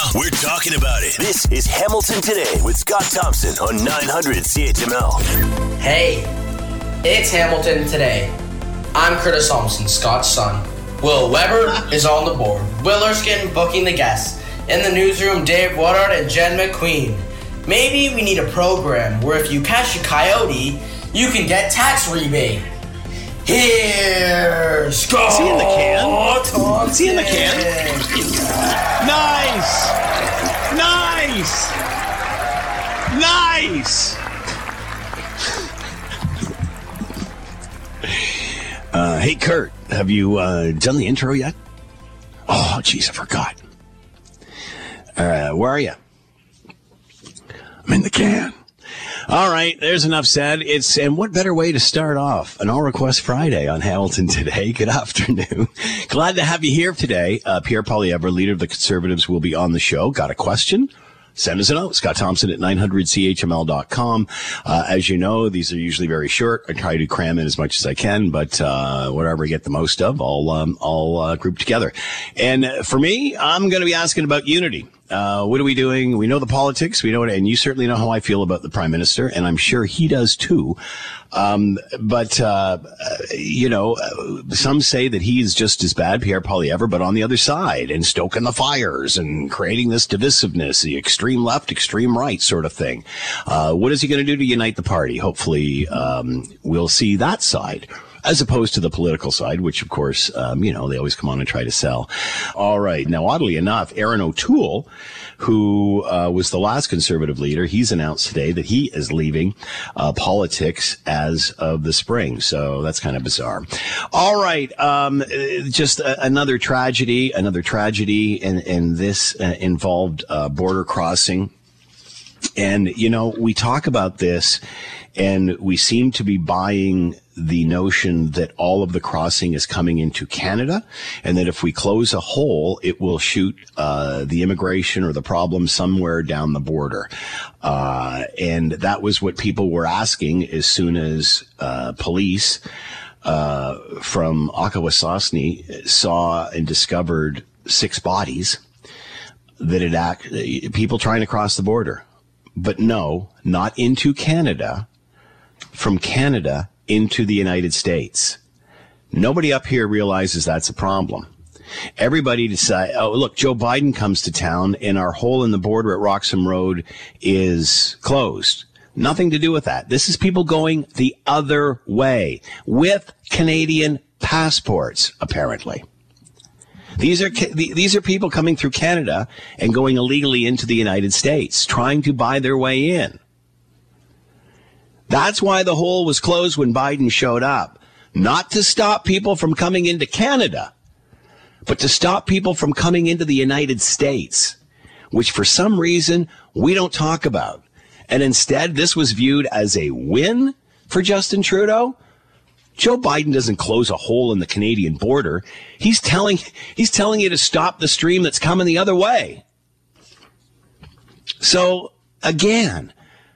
We're talking about it. This is Hamilton Today with Scott Thompson on 900 CHML. Hey, it's Hamilton Today. I'm Curtis Thompson, Scott's son. Will Weber is on the board. Will Erskine booking the guests. In the newsroom, Dave Woodard and Jen McQueen. Maybe we need a program where if you catch a coyote, you can get tax rebate. Here's Scott. Is he in the can? Is he in the can? Nice! Hey, Kurt, have you done the intro yet? Oh, jeez, I forgot. Where are you? I'm in the can. All right, there's enough said. And what better way to start off an All Request Friday on Hamilton Today? Good afternoon. Glad to have you here today. Pierre Poilievre, leader of the Conservatives, will be on the show. Got a question? Send us a note. Scott Thompson at 900CHML.com. As you know, these are usually very short. I try to cram in as much as I can, but whatever I get the most of, I'll group together. And for me, I'm going to be asking about unity. What are we doing? We know the politics. We know it, and you certainly know how I feel about the Prime Minister, and I'm sure he does too. But some say that he is just as bad, Pierre Poilievre, but on the other side and stoking the fires and creating this divisiveness, the extreme left, extreme right sort of thing. What is he going to do to unite the party? Hopefully, we'll see that side, as opposed to the political side, which, of course, they always come on and try to sell. All right. Now, oddly enough, Aaron O'Toole, who was the last Conservative leader, he's announced today that he is leaving politics as of the spring. So that's kind of bizarre. All right. Just another tragedy, and this involved border crossing. And, we talk about this, and we seem to be buying the notion that all of the crossing is coming into Canada, and that if we close a hole, it will shoot the immigration or the problem somewhere down the border. And that was what people were asking as soon as police from Akwesasne saw and discovered 6 bodies that people trying to cross the border. But no, not into Canada, from Canada into the United States. Nobody up here realizes that's a problem. Everybody decide, oh, look, Joe Biden comes to town and our hole in the border at Roxham Road is closed. Nothing to do with that. This is people going the other way with Canadian passports, apparently. These are people coming through Canada and going illegally into the United States, trying to buy their way in. That's why the hole was closed when Biden showed up. Not to stop people from coming into Canada, but to stop people from coming into the United States, which for some reason we don't talk about. And instead, this was viewed as a win for Justin Trudeau. Joe Biden doesn't close a hole in the Canadian border. He's telling you to stop the stream that's coming the other way. So, again,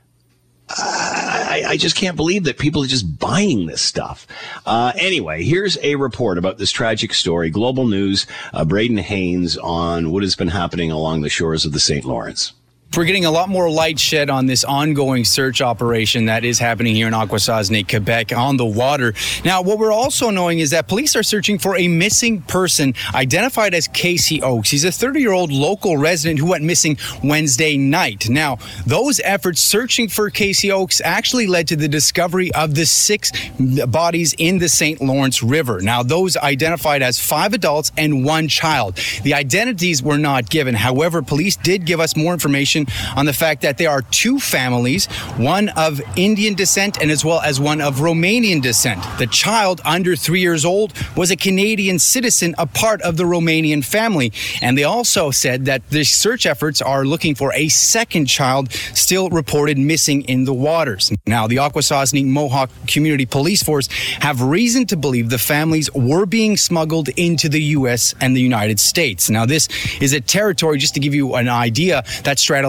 I just can't believe that people are just buying this stuff. Anyway, here's a report about this tragic story. Global News, Braden Haynes on what has been happening along the shores of the St. Lawrence. We're getting a lot more light shed on this ongoing search operation that is happening here in Akwesasne, Quebec, on the water. Now, what we're also knowing is that police are searching for a missing person identified as Casey Oakes. He's a 30-year-old local resident who went missing Wednesday night. Now, those efforts searching for Casey Oakes actually led to the discovery of the 6 bodies in the St. Lawrence River. Now, those identified as 5 adults and 1 child. The identities were not given. However, police did give us more information on the fact that there are 2 families, one of Indian descent and as well as one of Romanian descent. The child, under 3 years old, was a Canadian citizen, a part of the Romanian family. And they also said that the search efforts are looking for a second child still reported missing in the waters. Now, the Akwesasne Mohawk Community Police Force have reason to believe the families were being smuggled into the U.S. and the United States. Now, this is a territory, just to give you an idea, that straddles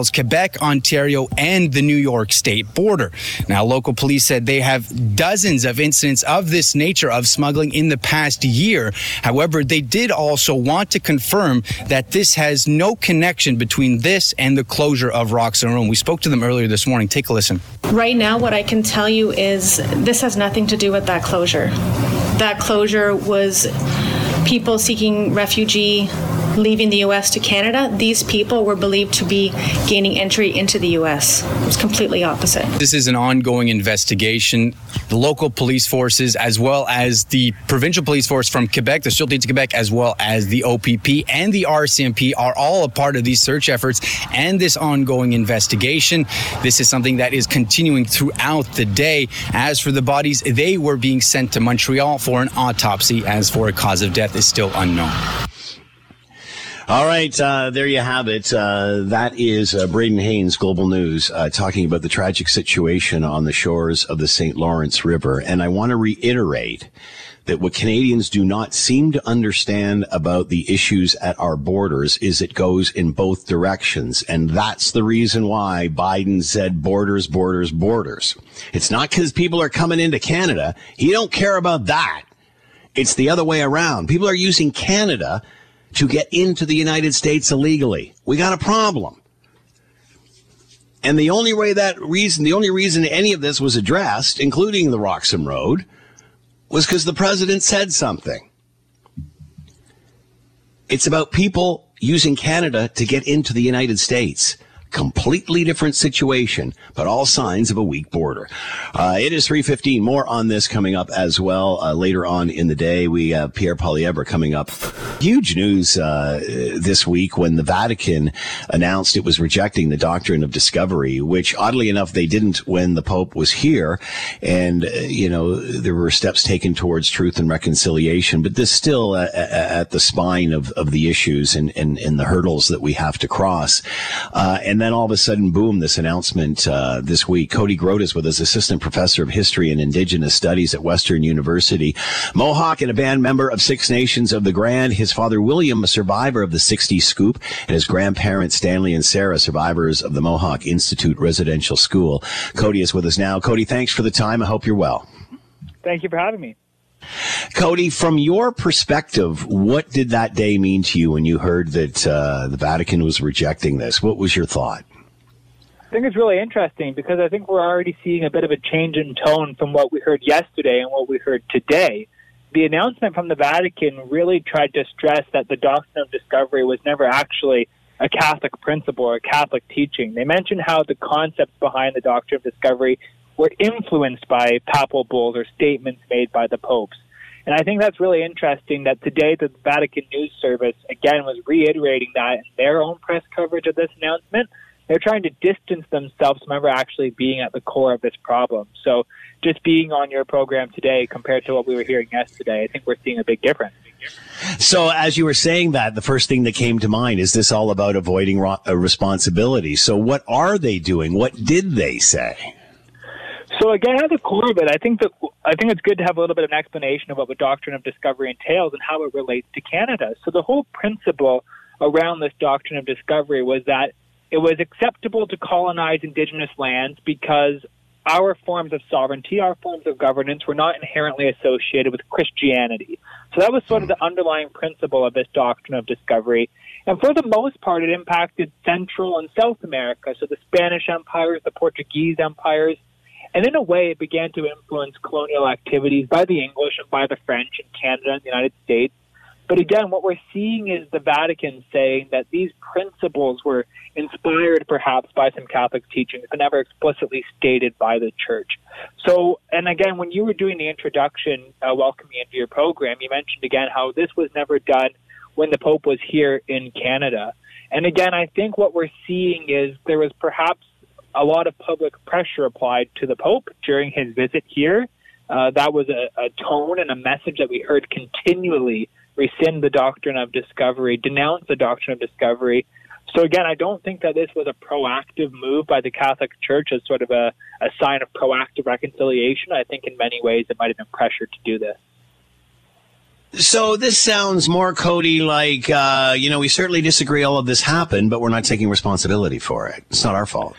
straddles Quebec, Ontario, and the New York state border. Now, local police said they have dozens of incidents of this nature of smuggling in the past year. However, they did also want to confirm that this has no connection between this and the closure of Roxham Room. We spoke to them earlier this morning. Take a listen. Right now, what I can tell you is this has nothing to do with that closure. That closure was people seeking refugee, leaving the U.S. to Canada. These people were believed to be gaining entry into the U.S. It's completely opposite. This is an ongoing investigation. The local police forces, as well as the provincial police force from Quebec, the Sûreté de Québec, as well as the OPP and the RCMP are all a part of these search efforts and this ongoing investigation. This is something that is continuing throughout the day. As for the bodies, they were being sent to Montreal for an autopsy. As for a cause of death is still unknown. All right, there you have it. That is Braden Haynes, Global News, talking about the tragic situation on the shores of the St. Lawrence River. And I want to reiterate that what Canadians do not seem to understand about the issues at our borders is it goes in both directions. And that's the reason why Biden said borders, borders, borders. It's not because people are coming into Canada. He don't care about that. It's the other way around. People are using Canada to get into the United States illegally. We got a problem. And the only reason any of this was addressed, including the Roxham Road, was because the president said something. It's about people using Canada to get into the United States. Completely different situation, but all signs of a weak border. It is 3:15. More on this coming up as well later on in the day. We have Pierre Poilievre coming up. Huge news this week when the Vatican announced it was rejecting the doctrine of discovery, which oddly enough they didn't when the Pope was here. And, there were steps taken towards truth and reconciliation, but this still at the spine of the issues and the hurdles that we have to cross. And then all of a sudden, boom, this announcement this week. Cody Grote is with us, Assistant Professor of History and Indigenous Studies at Western University. Mohawk and a band member of Six Nations of the Grand. His father, William, a survivor of the 60s scoop, and his grandparents, Stanley and Sarah, survivors of the Mohawk Institute Residential School. Cody is with us now. Cody, thanks for the time. I hope you're well. Thank you for having me. Cody, from your perspective, what did that day mean to you when you heard that the Vatican was rejecting this? What was your thought? I think it's really interesting because I think we're already seeing a bit of a change in tone from what we heard yesterday and what we heard today. The announcement from the Vatican really tried to stress that the doctrine of discovery was never actually a Catholic principle or a Catholic teaching. They mentioned how the concepts behind the doctrine of discovery were influenced by papal bulls or statements made by the popes. And I think that's really interesting that today the Vatican News Service, again, was reiterating that in their own press coverage of this announcement. They're trying to distance themselves from ever actually being at the core of this problem. So just being on your program today compared to what we were hearing yesterday, I think we're seeing a big difference. So as you were saying that, the first thing that came to mind, is this all about avoiding responsibility? So what are they doing? What did they say? So again, at the core of it, I think it's good to have a little bit of an explanation of what the doctrine of discovery entails and how it relates to Canada. So the whole principle around this doctrine of discovery was that it was acceptable to colonize Indigenous lands because our forms of sovereignty, our forms of governance were not inherently associated with Christianity. So that was sort of the underlying principle of this doctrine of discovery. And for the most part, it impacted Central and South America, so the Spanish empires, the Portuguese empires. And in a way, it began to influence colonial activities by the English and by the French in Canada and the United States. But again, what we're seeing is the Vatican saying that these principles were inspired perhaps by some Catholic teachings, but never explicitly stated by the Church. So, and again, when you were doing the introduction, welcoming into your program, you mentioned again how this was never done when the Pope was here in Canada. And again, I think what we're seeing is there was perhaps a lot of public pressure applied to the Pope during his visit here. That was a tone and a message that we heard continually rescind the doctrine of discovery, denounce the doctrine of discovery. So again, I don't think that this was a proactive move by the Catholic Church as sort of a sign of proactive reconciliation. I think in many ways it might have been pressured to do this. So this sounds more, Cody, like, we certainly disagree all of this happened, but we're not taking responsibility for it. It's not our fault.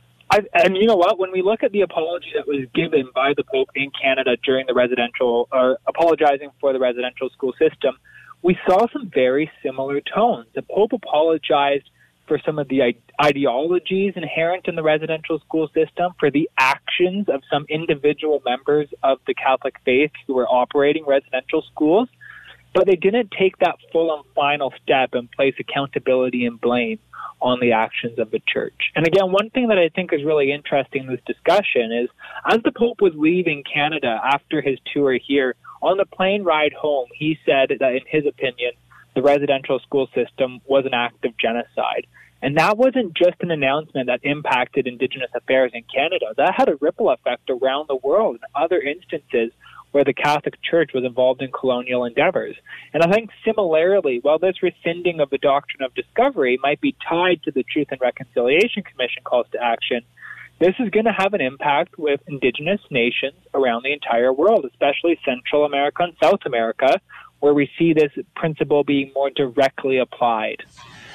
And you know what? When we look at the apology that was given by the Pope in Canada during the apologizing for the residential school system, we saw some very similar tones. The Pope apologized for some of the ideologies inherent in the residential school system, for the actions of some individual members of the Catholic faith who were operating residential schools, but they didn't take that full and final step and place accountability and blame on the actions of the church. And again, one thing that I think is really interesting in this discussion is, as the Pope was leaving Canada after his tour here, on the plane ride home, he said that in his opinion, the residential school system was an act of genocide. And that wasn't just an announcement that impacted Indigenous affairs in Canada. That had a ripple effect around the world in other instances where the Catholic Church was involved in colonial endeavors. And I think similarly, while this rescinding of the doctrine of discovery might be tied to the Truth and Reconciliation Commission calls to action, this is going to have an impact with Indigenous nations around the entire world, especially Central America and South America, where we see this principle being more directly applied.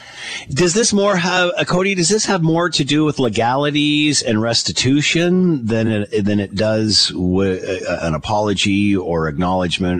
Does this Cody, does this have more to do with legalities and restitution than it does with an apology or acknowledgement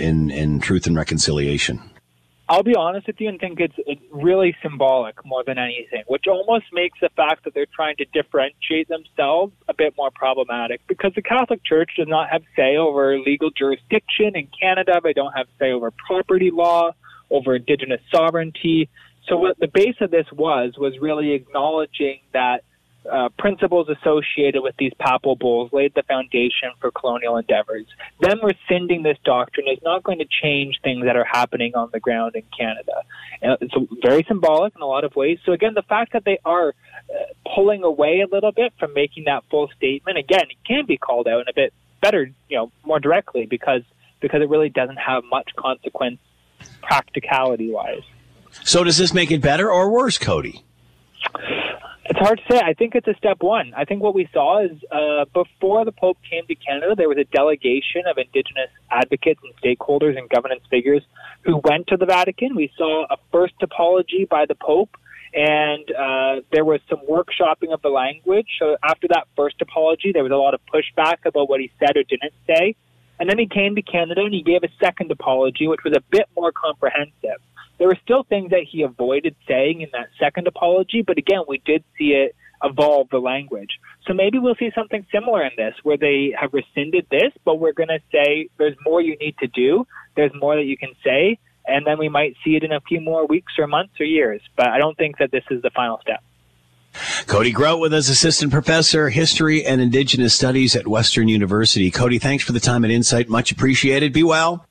in Truth and Reconciliation? I'll be honest with you and think it's really symbolic more than anything, which almost makes the fact that they're trying to differentiate themselves a bit more problematic, because the Catholic Church does not have say over legal jurisdiction in Canada. They don't have say over property law, over Indigenous sovereignty. So what the base of this was really acknowledging that principles associated with these papal bulls laid the foundation for colonial endeavors. Them rescinding this doctrine is not going to change things that are happening on the ground in Canada. It's very symbolic in a lot of ways. So again, the fact that they are pulling away a little bit from making that full statement, again, it can be called out in a bit better, more directly, because it really doesn't have much consequence practicality-wise. So does this make it better or worse, Cody? It's hard to say. I think it's a step one. I think what we saw is before the Pope came to Canada, there was a delegation of Indigenous advocates and stakeholders and governance figures who went to the Vatican. We saw a first apology by the Pope, and there was some workshopping of the language. So after that first apology, there was a lot of pushback about what he said or didn't say. And then he came to Canada and he gave a second apology, which was a bit more comprehensive. There were still things that he avoided saying in that second apology, but again, we did see it evolve the language. So maybe we'll see something similar in this, where they have rescinded this, but we're going to say there's more you need to do, there's more that you can say, and then we might see it in a few more weeks or months or years. But I don't think that this is the final step. Cody Grout with us, Assistant Professor, History and Indigenous Studies at Western University. Cody, thanks for the time and insight. Much appreciated. Be well.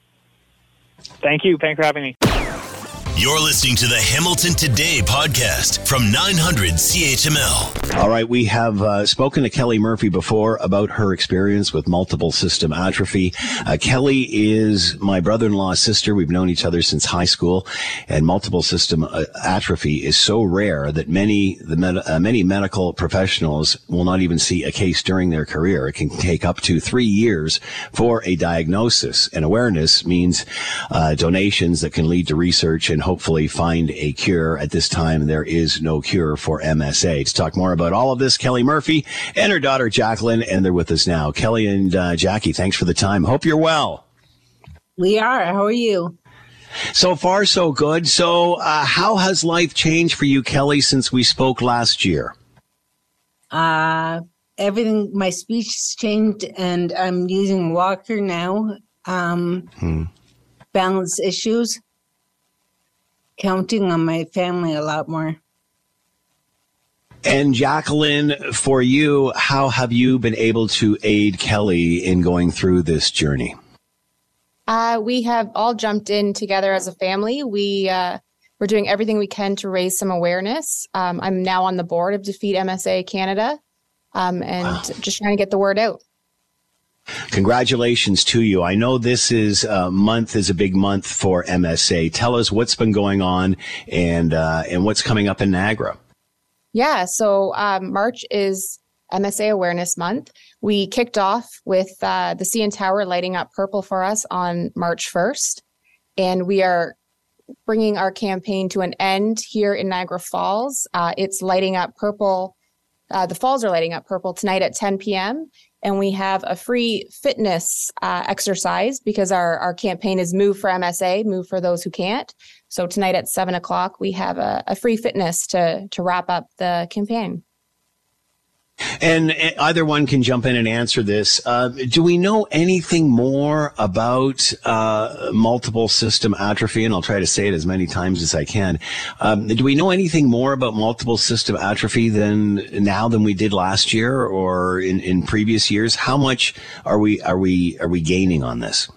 Thank you. Thanks for having me. You're listening to the Hamilton Today podcast from 900 CHML. All right, we have spoken to Kelly Murphy before about her experience with multiple system atrophy. Kelly is my brother-in-law's sister. We've known each other since high school, and multiple system atrophy is so rare that many medical professionals will not even see a case during their career. It can take up to 3 years for a diagnosis, and awareness means donations that can lead to research and hopefully find a cure. At this time, there is no cure for MSA. To talk more about all of this, Kelly Murphy and her daughter, Jacqueline, and they're with us now. Kelly and Jackie, thanks for the time. Hope you're well. We are. How are you? So far, so good. So how has life changed for you, Kelly, since we spoke last year? Everything, my speech has changed, and I'm using walker now. Balance issues. Counting on my family a lot more. And Jacqueline, for you, how have you been able to aid Kelly in going through this journey? We have all jumped in together as a family. We're doing everything we can to raise some awareness. I'm now on the board of Defeat MSA Canada, just trying to get the word out. Congratulations to you. I know this is a big month for MSA. Tell us what's been going on and what's coming up in Niagara. Yeah, so March is MSA Awareness Month. We kicked off with the CN Tower lighting up purple for us on March 1st, and we are bringing our campaign to an end here in Niagara Falls. It's lighting up purple. The falls are lighting up purple tonight at 10 p.m. And we have a free fitness exercise because our campaign is Move for MSA, Move for Those Who Can't. So tonight at 7 o'clock, we have a free fitness to wrap up the campaign. And either one can jump in and answer this. Do we know anything more about multiple system atrophy? And I'll try to say it as many times as I can. Do we know anything more about multiple system atrophy than we did last year or in previous years? How much are we gaining on this?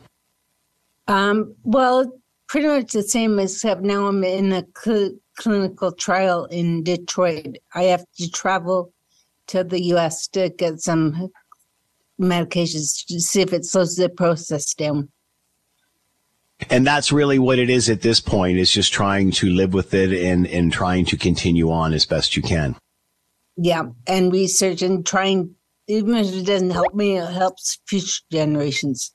Well, pretty much the same, except now I'm in a clinical trial in Detroit. I have to travel to the U.S. to get some medications to see if it slows the process down. And that's really what it is at this point, is just trying to live with it and trying to continue on as best you can. Yeah, and research and trying, even if it doesn't help me, it helps future generations.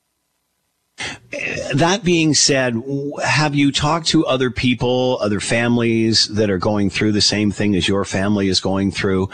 That being said, have you talked to other people, other families that are going through the same thing as your family is going through,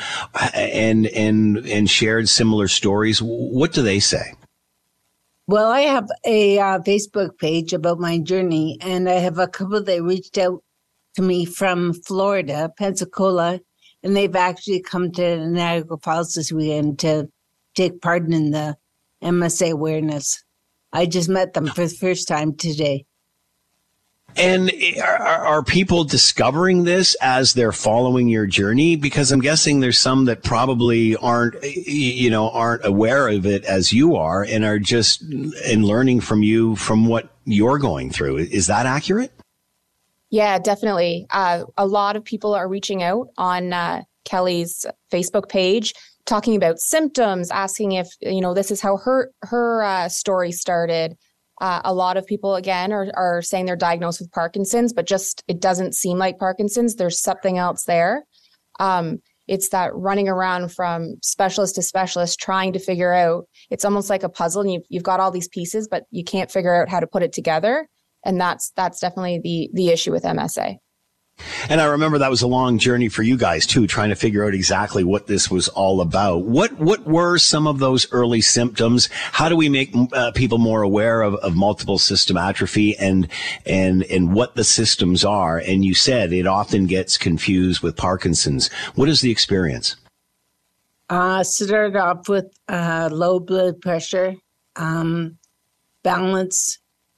and shared similar stories? What do they say? Well, I have a Facebook page about my journey, and I have a couple that reached out to me from Florida, Pensacola, and they've actually come to Niagara Falls this weekend to take part in the MSA awareness. I just met them for the first time today. And are people discovering this as they're following your journey? Because I'm guessing there's some that probably aren't aware of it as you are and are just learning from you from what you're going through. Is that accurate? Yeah, definitely. A lot of people are reaching out on Kelly's Facebook page, talking about symptoms, asking if, this is how her story started. A lot of people, again, are saying they're diagnosed with Parkinson's, but just it doesn't seem like Parkinson's. There's something else there. It's that running around from specialist to specialist trying to figure out. It's almost like a puzzle, and you've got all these pieces, but you can't figure out how to put it together. And that's definitely the issue with MSA. And I remember that was a long journey for you guys too, trying to figure out exactly what this was all about. What were some of those early symptoms? How do we make people more aware of multiple system atrophy and what the systems are? And you said it often gets confused with Parkinson's. What is the experience? Started off with low blood pressure, balance,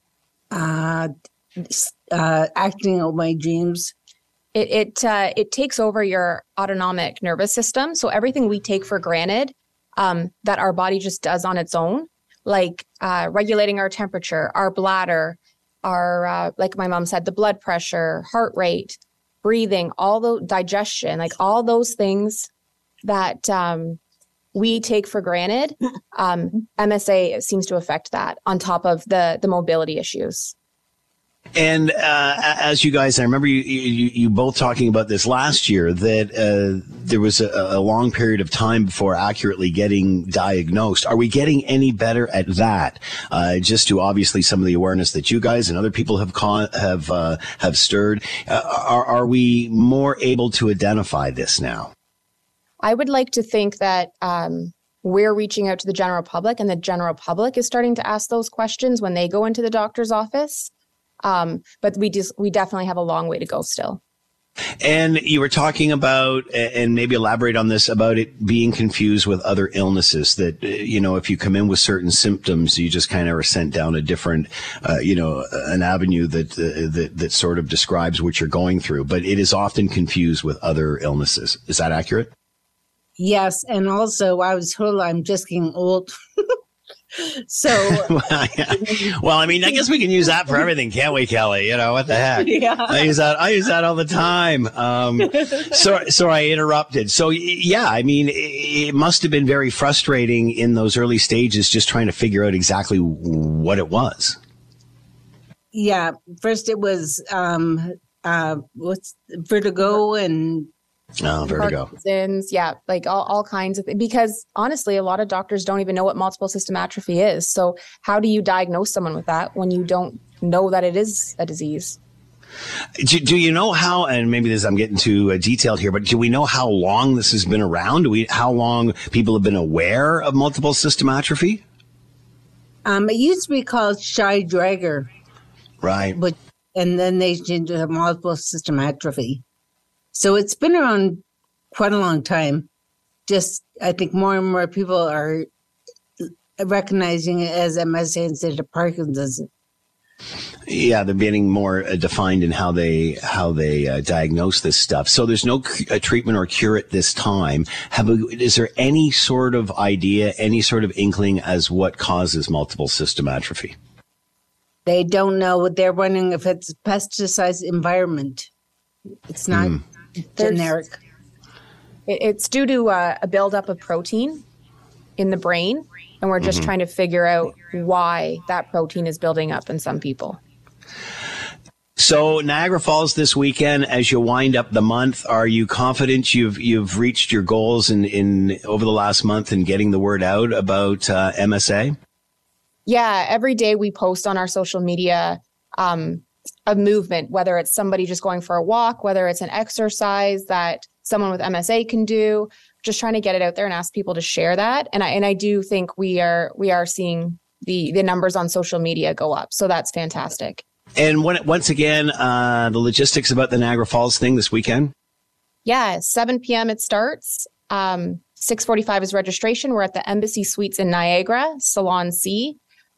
acting out my dreams. It takes over your autonomic nervous system. So everything we take for granted that our body just does on its own, like regulating our temperature, our bladder, our, like my mom said, the blood pressure, heart rate, breathing, all the digestion, like all those things that we take for granted. MSA seems to affect that on top of the mobility issues. And as you guys, I remember you both talking about this last year, that there was a long period of time before accurately getting diagnosed. Are we getting any better at that? Just to obviously some of the awareness that you guys and other people have stirred. Are we more able to identify this now? I would like to think that we're reaching out to the general public, and the general public is starting to ask those questions when they go into the doctor's office. But we definitely have a long way to go still. And you were talking about, and maybe elaborate on this, about it being confused with other illnesses, that, if you come in with certain symptoms, you just kind of are sent down a different, an avenue that sort of describes what you're going through. But it is often confused with other illnesses. Is that accurate? Yes. And also I was told I'm just getting old. So, well, I mean, I guess we can use that for everything, can't we, Kelly? What the heck? Yeah. I use that all the time. So I interrupted. So yeah, I mean, it must have been very frustrating in those early stages, just trying to figure out exactly what it was. Yeah. First it was, vertigo and Vertigo. Parkinson's, yeah, like all kinds of things. Because honestly, a lot of doctors don't even know what multiple system atrophy is. So how do you diagnose someone with that when you don't know that it is a disease? Do you know how, and maybe I'm getting too detailed here, but do we know how long this has been around? How long people have been aware of multiple system atrophy? It used to be called shy dragger. Right. And then they changed it to multiple system atrophy. So it's been around quite a long time. Just, I think more and more people are recognizing it as MSA instead of Parkinson's. Yeah, they're getting more defined in how they diagnose this stuff. So there's no treatment or cure at this time. Is there any sort of idea, any sort of inkling as what causes multiple system atrophy? They don't know. They're wondering if it's pesticides environment. It's not generic. It's due to a buildup of protein in the brain, and we're just trying to figure out why that protein is building up in some people. So Niagara Falls this weekend, as you wind up the month, are you confident you've reached your goals in over the last month in getting the word out about MSA? Yeah, every day we post on our social media a movement, whether it's somebody just going for a walk, whether it's an exercise that someone with MSA can do, just trying to get it out there and ask people to share that. And I do think we are seeing the numbers on social media go up. So that's fantastic. And once again, the logistics about the Niagara Falls thing this weekend? Yeah, 7 p.m. it starts. 6:45 is registration. We're at the Embassy Suites in Niagara, Salon C.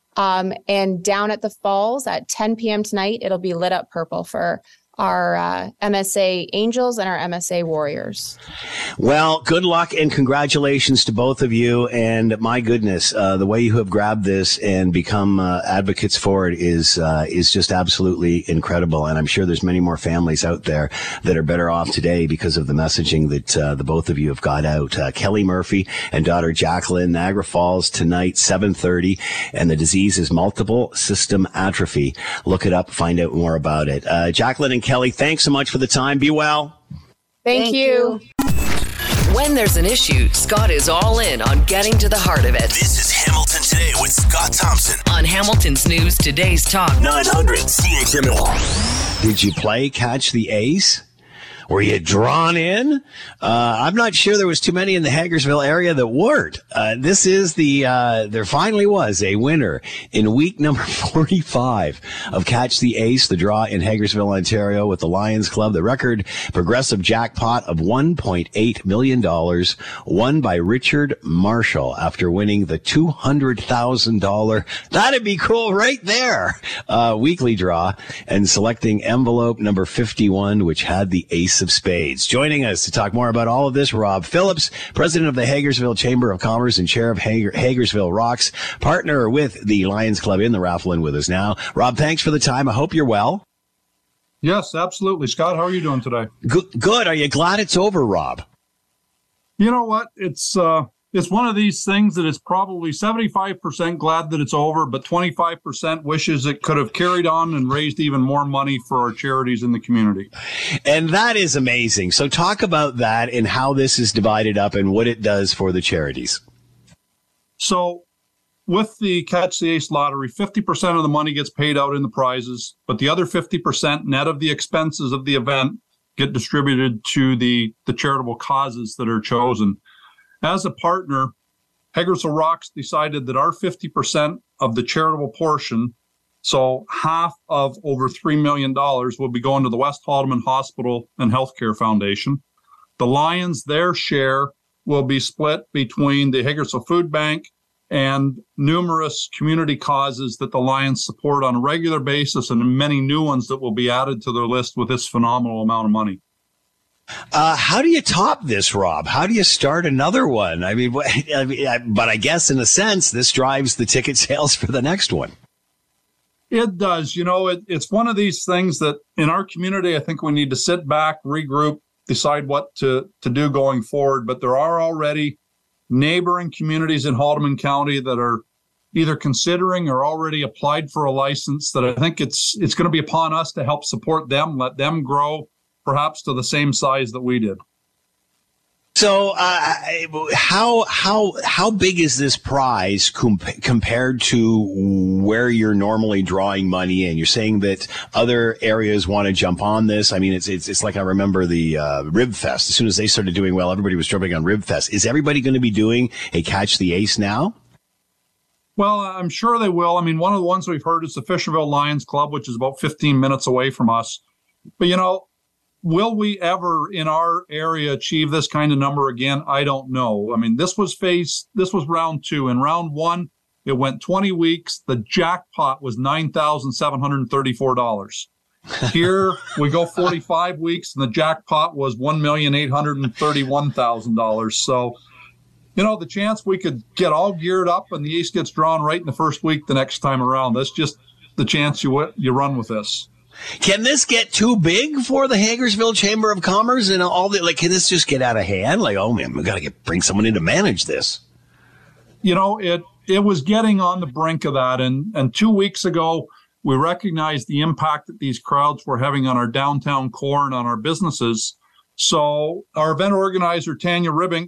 And down at the falls at 10 p.m. tonight, it'll be lit up purple for our MSA Angels and our MSA Warriors. Well, good luck and congratulations to both of you. And my goodness, the way you have grabbed this and become advocates for it is just absolutely incredible. And I'm sure there's many more families out there that are better off today because of the messaging that the both of you have got out. Kelly Murphy and daughter Jacqueline, Niagara Falls tonight, 7:30. And the disease is multiple system atrophy. Look it up, find out more about it. Jacqueline and Kelly, thanks so much for the time. Be well. Thank you. When there's an issue, Scott is all in on getting to the heart of it. This is Hamilton Today with Scott Thompson on Hamilton's News Today's Talk 900 CHML. Did you play Catch the Ace? Were you drawn in? I'm not sure there was too many in the Hagersville area that weren't. This is there finally was a winner in week number 45 of Catch the Ace, the draw in Hagersville, Ontario with the Lions Club. The record progressive jackpot of $1.8 million won by Richard Marshall after winning the $200,000. That'd be cool right there. Weekly draw and selecting envelope number 51, which had the Ace of Spades. Joining us to talk more about all of this, Rob Phillips, president of the Hagersville Chamber of Commerce and chair of Hagersville Rocks, partner with the Lions Club in the raffle, and with us now. Rob, thanks for the time. I hope you're well. Yes, absolutely. Scott, how are you doing today? Good. Are you glad it's over, Rob? You know what? It's one of these things that is probably 75% glad that it's over, but 25% wishes it could have carried on and raised even more money for our charities in the community. And that is amazing. So talk about that and how this is divided up and what it does for the charities. So with the Catch the Ace lottery, 50% of the money gets paid out in the prizes, but the other 50% net of the expenses of the event get distributed to the charitable causes that are chosen. As a partner, Hagersville Rocks decided that our 50% of the charitable portion, so half of over $3 million, will be going to the West Haldeman Hospital and Healthcare Foundation. The Lions, their share will be split between the Hagersville Food Bank and numerous community causes that the Lions support on a regular basis, and many new ones that will be added to their list with this phenomenal amount of money. How do you top this, Rob? How do you start another one? But I guess in a sense, this drives the ticket sales for the next one. It does. You know, it's one of these things that in our community, I think we need to sit back, regroup, decide what to do going forward. But there are already neighboring communities in Haldeman County that are either considering or already applied for a license that I think it's going to be upon us to help support them, let them grow, perhaps to the same size that we did. So, how big is this prize compared to where you're normally drawing money in? You're saying that other areas want to jump on this. I mean, it's like I remember the Rib Fest. As soon as they started doing well, everybody was jumping on Rib Fest. Is everybody going to be doing a Catch the Ace now? Well, I'm sure they will. I mean, one of the ones we've heard is the Fisherville Lions Club, which is about 15 minutes away from us. But will we ever in our area achieve this kind of number again? I don't know. I mean, this was round 2. In round 1, it went 20 weeks. The jackpot was $9,734. Here we go 45 weeks and the jackpot was $1,831,000. So, the chance we could get all geared up and the ace gets drawn right in the first week the next time around. That's just the chance you run with this. Can this get too big for the Hagersville Chamber of Commerce and all that? Like, can this just get out of hand? Like, oh man, we got to bring someone in to manage this. It was getting on the brink of that. And 2 weeks ago, we recognized the impact that these crowds were having on our downtown core and on our businesses. So our event organizer, Tanya Ribbink,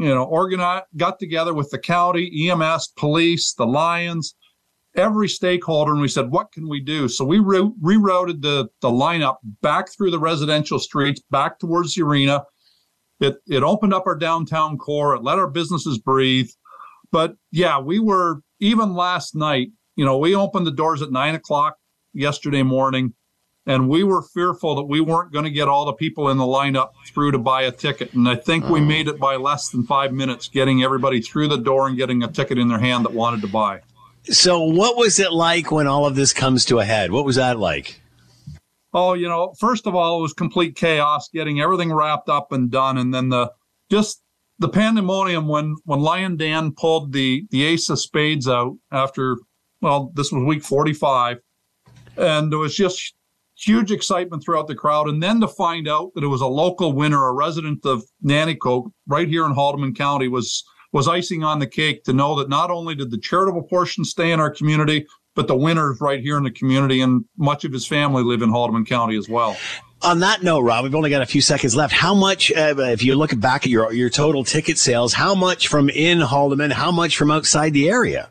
got together with the county, EMS, police, the Lions, every stakeholder, and we said, what can we do? So we rerouted the lineup back through the residential streets, back towards the arena. It opened up our downtown core. It let our businesses breathe. But yeah, we were, even last night, we opened the doors at 9:00 yesterday morning, and we were fearful that we weren't going to get all the people in the lineup through to buy a ticket. And I think we made it by less than 5 minutes, getting everybody through the door and getting a ticket in their hand that wanted to buy. So what was it like when all of this comes to a head? What was that like? Oh, first of all, it was complete chaos, getting everything wrapped up and done. And then the pandemonium when Lion Dan pulled the ace of spades out after, this was week 45. And there was just huge excitement throughout the crowd. And then to find out that it was a local winner, a resident of Nanticoke, right here in Haldimand County, was icing on the cake to know that not only did the charitable portion stay in our community, but the winner's right here in the community, and much of his family live in Haldimand County as well. On that note, Rob, we've only got a few seconds left. How much, if you look back at your total ticket sales, how much from in Haldimand, how much from outside the area?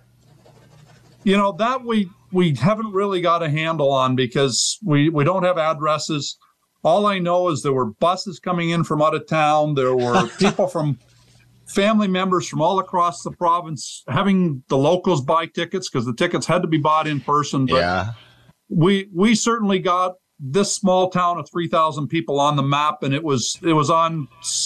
That we haven't really got a handle on because we don't have addresses. All I know is there were buses coming in from out of town. There were people from family members from all across the province having the locals buy tickets because the tickets had to be bought in person. But yeah, we certainly got this small town of 3,000 people on the map, and it was on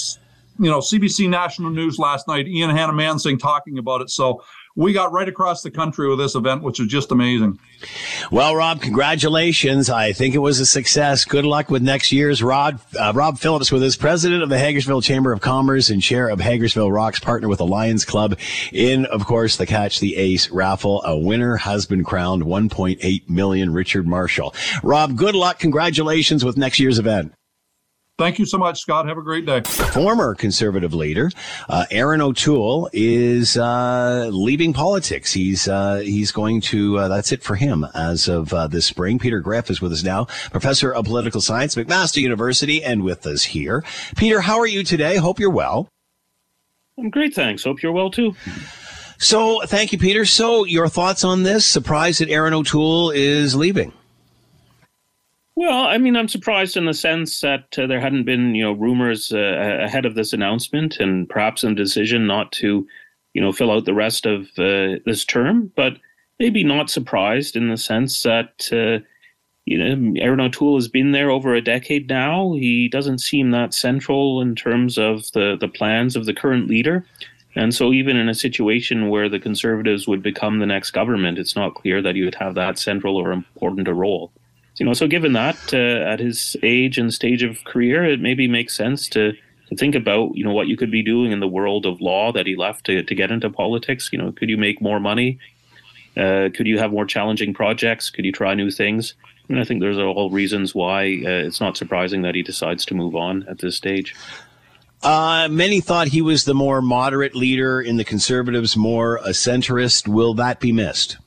CBC National News last night. Ian Hannah-Mansing talking about it. So we got right across the country with this event, which is just amazing. Well, Rob, congratulations. I think it was a success. Good luck with next year's. Rob Phillips with us, president of the Hagersville Chamber of Commerce and chair of Hagersville Rocks, partner with the Lions Club in, of course, the Catch the Ace raffle. A winner has been crowned, $1.8 million, Richard Marshall. Rob, good luck. Congratulations with next year's event. Thank you so much, Scott. Have a great day. Former Conservative leader Aaron O'Toole is leaving politics. He's going to, that's it for him as of this spring. Peter Greff is with us now, professor of political science, McMaster University, and with us here. Peter, how are you today? Hope you're well. I'm great, thanks. Hope you're well, too. So, thank you, Peter. So, your thoughts on this? Surprised that Aaron O'Toole is leaving? Well, I mean, I'm surprised in the sense that there hadn't been, rumors ahead of this announcement and perhaps a decision not to, fill out the rest of this term. But maybe not surprised in the sense that, Aaron O'Toole has been there over a decade now. He doesn't seem that central in terms of the plans of the current leader. And so even in a situation where the Conservatives would become the next government, it's not clear that he would have that central or important a role. So given that, at his age and stage of career, it maybe makes sense to think about, what you could be doing in the world of law that he left to get into politics. Could you make more money? Could you have more challenging projects? Could you try new things? And I think there's all reasons why it's not surprising that he decides to move on at this stage. Many thought he was the more moderate leader in the Conservatives, more a centrist. Will that be missed?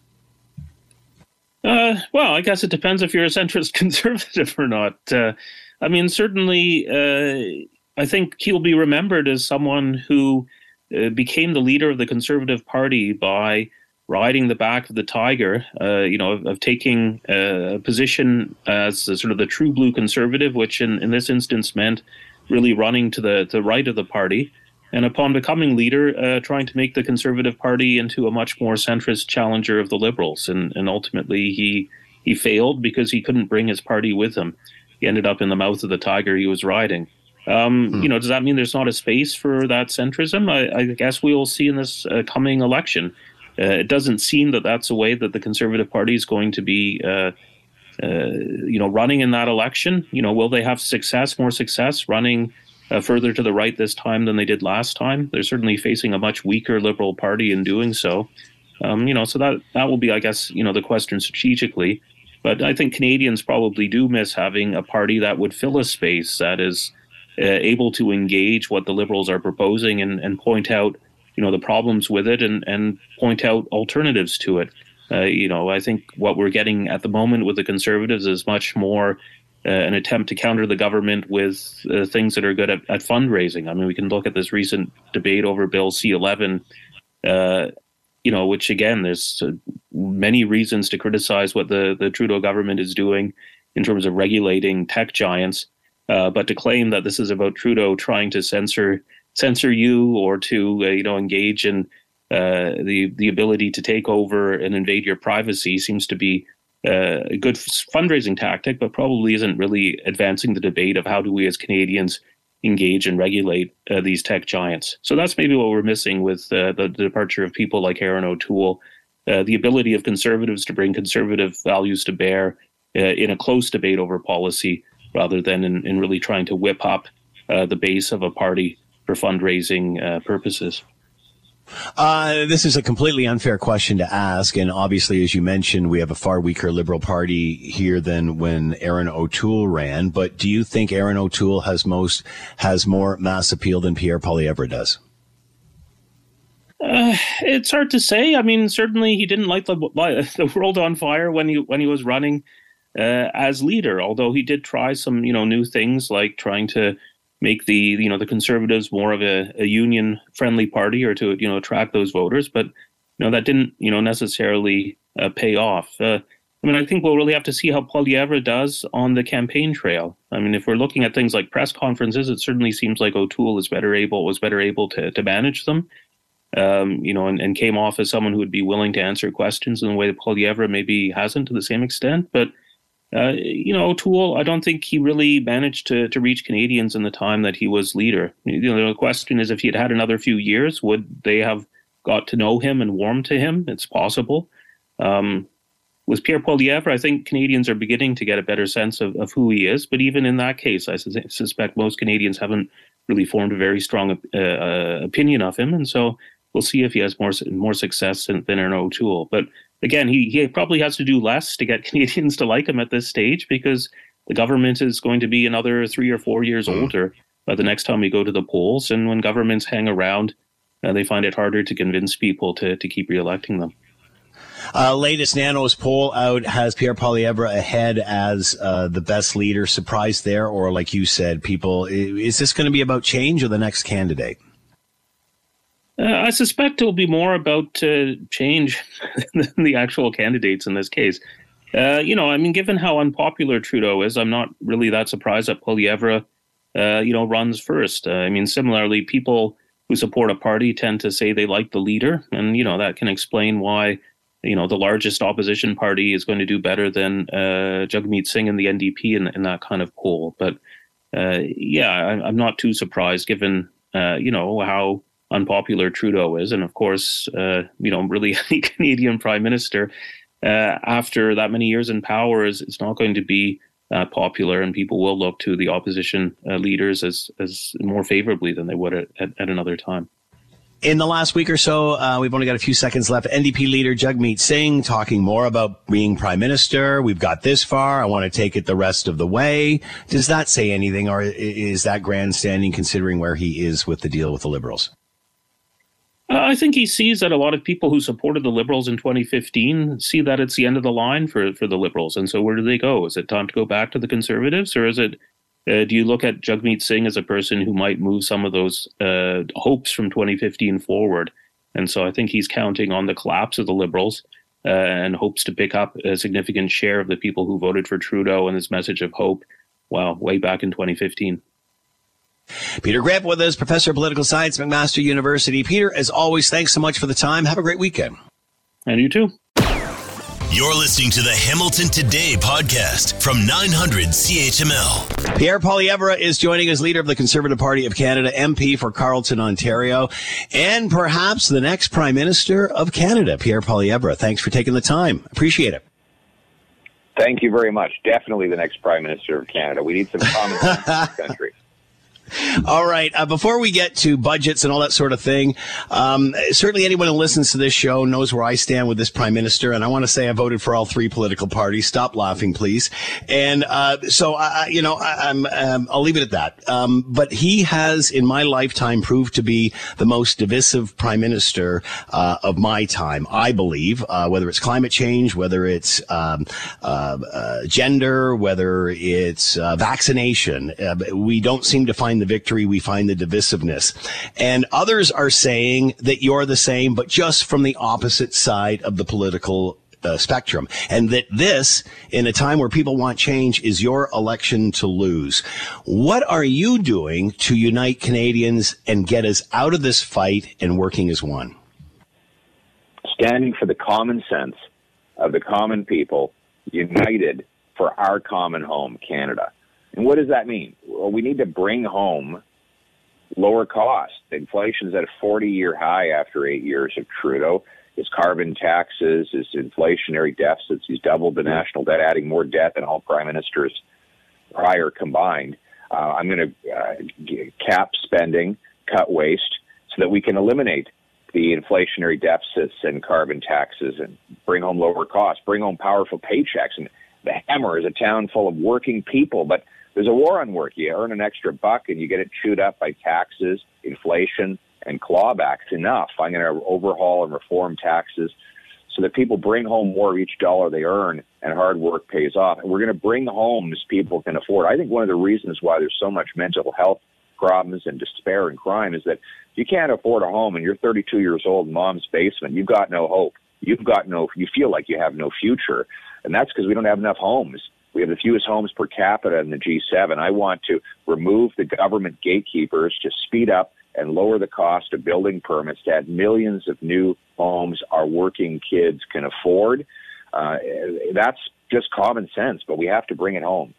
Well, I guess it depends if you're a centrist conservative or not. Certainly, I think he'll be remembered as someone who became the leader of the Conservative Party by riding the back of the tiger, of taking a position as sort of the true blue conservative, which in this instance meant really running to the right of the party. And upon becoming leader, trying to make the Conservative Party into a much more centrist challenger of the Liberals. And ultimately, he failed because he couldn't bring his party with him. He ended up in the mouth of the tiger he was riding. Does that mean there's not a space for that centrism? I guess we will see in this coming election. It doesn't seem that that's a way that the Conservative Party is going to be, running in that election. Will they have more success running further to the right this time than they did last time? They're certainly facing a much weaker Liberal Party in doing so. So that will be, I guess, the question strategically. But I think Canadians probably do miss having a party that would fill a space that is able to engage what the Liberals are proposing and point out, the problems with it and point out alternatives to it. I think what we're getting at the moment with the Conservatives is much more an attempt to counter the government with things that are good at fundraising. I mean, we can look at this recent debate over Bill C-11, which again, there's many reasons to criticize what the Trudeau government is doing in terms of regulating tech giants. But to claim that this is about Trudeau trying to censor you or to engage in the ability to take over and invade your privacy seems to be a good fundraising tactic, but probably isn't really advancing the debate of how do we as Canadians engage and regulate these tech giants. So that's maybe what we're missing with the departure of people like Erin O'Toole, the ability of Conservatives to bring conservative values to bear in a close debate over policy, rather than in really trying to whip up the base of a party for fundraising purposes. This is a completely unfair question to ask. And obviously, as you mentioned, we have a far weaker Liberal Party here than when Erin O'Toole ran. But do you think Erin O'Toole has more mass appeal than Pierre Poilievre does? It's hard to say. I mean, certainly he didn't light the world on fire when he was running as leader, although he did try some, new things like trying to make the Conservatives more of a union-friendly party or to, attract those voters. But, that didn't, necessarily pay off. I think we'll really have to see how Poilievre does on the campaign trail. I mean, if we're looking at things like press conferences, it certainly seems like O'Toole was better able to manage them, and came off as someone who would be willing to answer questions in a way that Poilievre maybe hasn't to the same extent. But O'Toole, I don't think he really managed to reach Canadians in the time that he was leader. The question is, if he had had another few years, would they have got to know him and warmed to him? It's possible. With Pierre Poilievre, I think Canadians are beginning to get a better sense of who he is. But even in that case, I suspect most Canadians haven't really formed a very strong opinion of him. And so we'll see if he has more success than Erin O'Toole. But again, he probably has to do less to get Canadians to like him at this stage, because the government is going to be another 3 or 4 years older the next time we go to the polls. And when governments hang around, they find it harder to convince people to keep reelecting them. Latest Nanos poll out has Pierre Poilievre ahead as the best leader. Surprised there? Or like you said, people, is this going to be about change or the next candidate? I suspect it'll be more about change than the actual candidates in this case. Given how unpopular Trudeau is, I'm not really that surprised that Poilievre, runs first. Similarly, people who support a party tend to say they like the leader, and, that can explain why, the largest opposition party is going to do better than Jagmeet Singh and the NDP in that kind of poll. But, I'm not too surprised given, how unpopular Trudeau is. And of course, really any Canadian prime minister after that many years in power is not going to be popular, and people will look to the opposition leaders as more favorably than they would at another time. In the last week or so, we've only got a few seconds left. NDP leader Jagmeet Singh talking more about being prime minister. We've got this far. I want to take it the rest of the way. Does that say anything, or is that grandstanding considering where he is with the deal with the Liberals? I think he sees that a lot of people who supported the Liberals in 2015 see that it's the end of the line for the Liberals. And so where do they go? Is it time to go back to the Conservatives, or is it do you look at Jagmeet Singh as a person who might move some of those hopes from 2015 forward? And so I think he's counting on the collapse of the Liberals and hopes to pick up a significant share of the people who voted for Trudeau and his message of hope, way back in 2015. Peter Graefe with us, Professor of Political Science, McMaster University. Peter, as always, thanks so much for the time. Have a great weekend. And you too. You're listening to the Hamilton Today podcast from 900 CHML. Pierre Poilievre is joining as leader of the Conservative Party of Canada, MP for Carleton, Ontario, and perhaps the next Prime Minister of Canada. Pierre Poilievre, thanks for taking the time. Appreciate it. Thank you very much. Definitely the next Prime Minister of Canada. We need some common sense in this country. All right. Before we get to budgets and all that sort of thing, certainly anyone who listens to this show knows where I stand with this prime minister. And I want to say I voted for all three political parties. Stop laughing, please. And I'll leave it at that. But he has, in my lifetime, proved to be the most divisive prime minister of my time, I believe, whether it's climate change, whether it's gender, whether it's vaccination. We don't seem to find the victory, we find the divisiveness. And others are saying that you're the same, but just from the opposite side of the political spectrum. And that this, in a time where people want change, is your election to lose. What are you doing to unite Canadians and get us out of this fight and working as one? Standing for the common sense of the common people, united for our common home, Canada. And what does that mean? Well, we need to bring home lower cost. Inflation's at a 40-year high after 8 years of Trudeau. His carbon taxes, his inflationary deficits, he's doubled the national debt, adding more debt than all prime ministers prior combined. I'm going to cap spending, cut waste, so that we can eliminate the inflationary deficits and carbon taxes and bring home lower costs, bring home powerful paychecks. And the Hammer is a town full of working people, but there's a war on work. You earn an extra buck and you get it chewed up by taxes, inflation, and clawbacks. Enough. I'm going to overhaul and reform taxes so that people bring home more of each dollar they earn and hard work pays off. And we're going to bring homes people can afford. I think one of the reasons why there's so much mental health problems and despair and crime is that if you can't afford a home and you're 32 years old in mom's basement, you've got no hope. You feel like you have no future. And that's because we don't have enough homes. We have the fewest homes per capita in the G7. I want to remove the government gatekeepers to speed up and lower the cost of building permits to add millions of new homes our working kids can afford. That's just common sense, but we have to bring it home.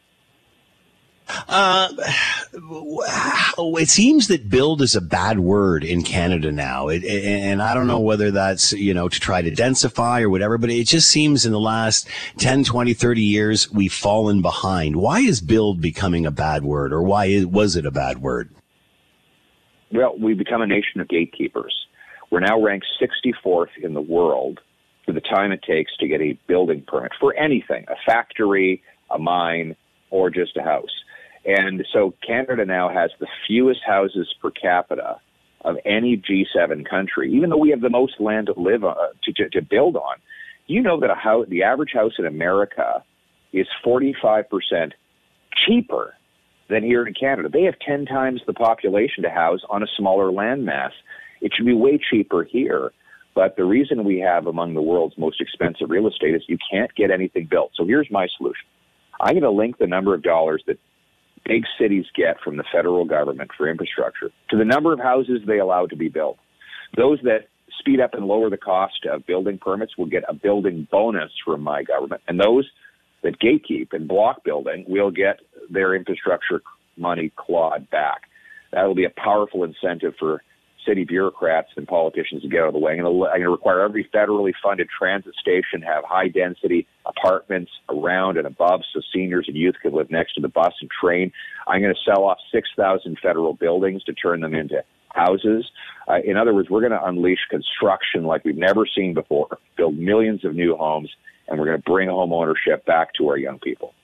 It seems that build is a bad word in Canada now. And I don't know whether that's, to try to densify or whatever, but it just seems in the last 10, 20, 30 years, we've fallen behind. Why is build becoming a bad word, or was it a bad word? Well, we've become a nation of gatekeepers. We're now ranked 64th in the world for the time it takes to get a building permit for anything, a factory, a mine, or just a house. And so Canada now has the fewest houses per capita of any G7 country, even though we have the most land to live on, to build on. You know that the average house in America is 45% cheaper than here in Canada. They have 10 times the population to house on a smaller land mass. It should be way cheaper here. But the reason we have among the world's most expensive real estate is you can't get anything built. So here's my solution. I'm going to link the number of dollars that big cities get from the federal government for infrastructure to the number of houses they allow to be built. Those that speed up and lower the cost of building permits will get a building bonus from my government. And those that gatekeep and block building will get their infrastructure money clawed back. That will be a powerful incentive for city bureaucrats and politicians to get out of the way. I'm going to require every federally funded transit station have high-density apartments around and above so seniors and youth can live next to the bus and train. I'm going to sell off 6,000 federal buildings to turn them into houses. In other words, we're going to unleash construction like we've never seen before, build millions of new homes, and we're going to bring home ownership back to our young people.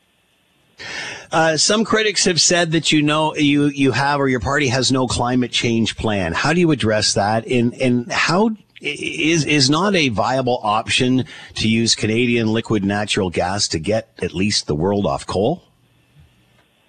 Some critics have said that you have, or your party has, no climate change plan. How do you address that? And how is not a viable option to use Canadian liquid natural gas to get at least the world off coal?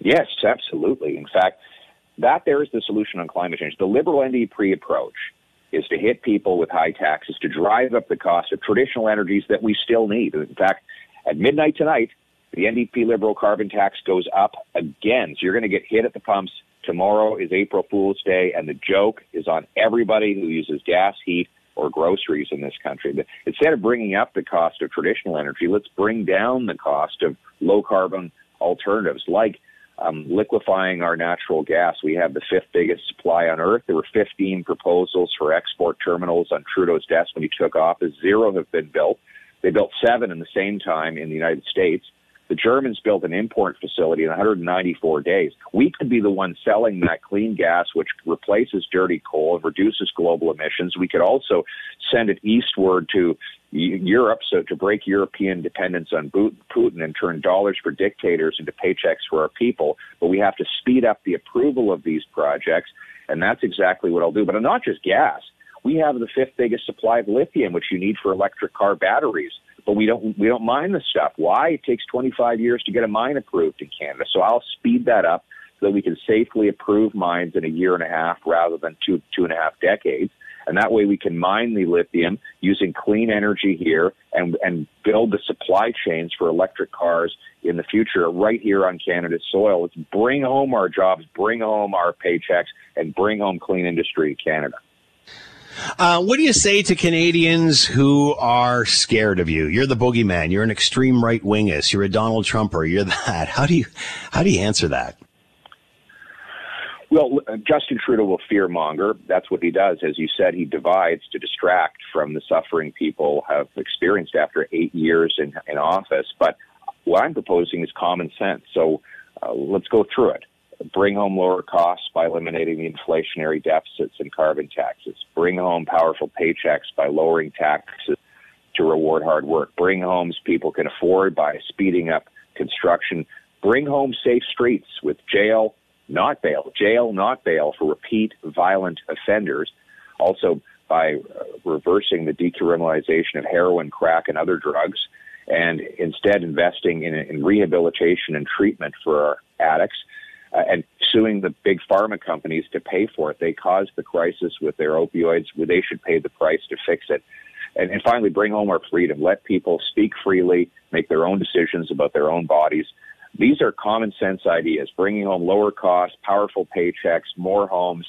Yes, absolutely. In fact, that there is the solution on climate change. The Liberal NDP approach is to hit people with high taxes, to drive up the cost of traditional energies that we still need. In fact, at midnight tonight, the NDP Liberal carbon tax goes up again. So you're going to get hit at the pumps. Tomorrow is April Fool's Day, and the joke is on everybody who uses gas, heat, or groceries in this country. But instead of bringing up the cost of traditional energy, let's bring down the cost of low-carbon alternatives, like liquefying our natural gas. We have the 5th biggest supply on Earth. There were 15 proposals for export terminals on Trudeau's desk when he took office. 0 have been built. They built 7 in the same time in the United States. The Germans built an import facility in 194 days. We could be the one selling that clean gas, which replaces dirty coal and reduces global emissions. We could also send it eastward to Europe, so to break European dependence on Putin and turn dollars for dictators into paychecks for our people. But we have to speed up the approval of these projects, and that's exactly what I'll do. But not just gas. We have the 5th biggest supply of lithium, which you need for electric car batteries. But we don't mine the stuff. Why? It takes 25 years to get a mine approved in Canada. So I'll speed that up so that we can safely approve mines in a year and a half rather than two and a half decades. And that way we can mine the lithium using clean energy here and build the supply chains for electric cars in the future right here on Canada's soil. Let's bring home our jobs, bring home our paychecks, and bring home clean industry to Canada. What do you say to Canadians who are scared of you? You're the boogeyman. You're an extreme right-wingist. You're a Donald Trumper. You're that. How do you answer that? Well, Justin Trudeau will fearmonger. That's what he does. As you said, he divides to distract from the suffering people have experienced after 8 years in office. But what I'm proposing is common sense. So let's go through it. Bring home lower costs by eliminating the inflationary deficits and carbon taxes. Bring home powerful paychecks by lowering taxes to reward hard work. Bring homes people can afford by speeding up construction. Bring home safe streets with jail, not bail for repeat violent offenders. Also by reversing the decriminalization of heroin, crack, and other drugs, and instead investing in rehabilitation and treatment for our addicts. And suing the big pharma companies to pay for it. They caused the crisis with their opioids. They should pay the price to fix it. And finally, bring home our freedom. Let people speak freely, make their own decisions about their own bodies. These are common sense ideas, bringing home lower costs, powerful paychecks, more homes,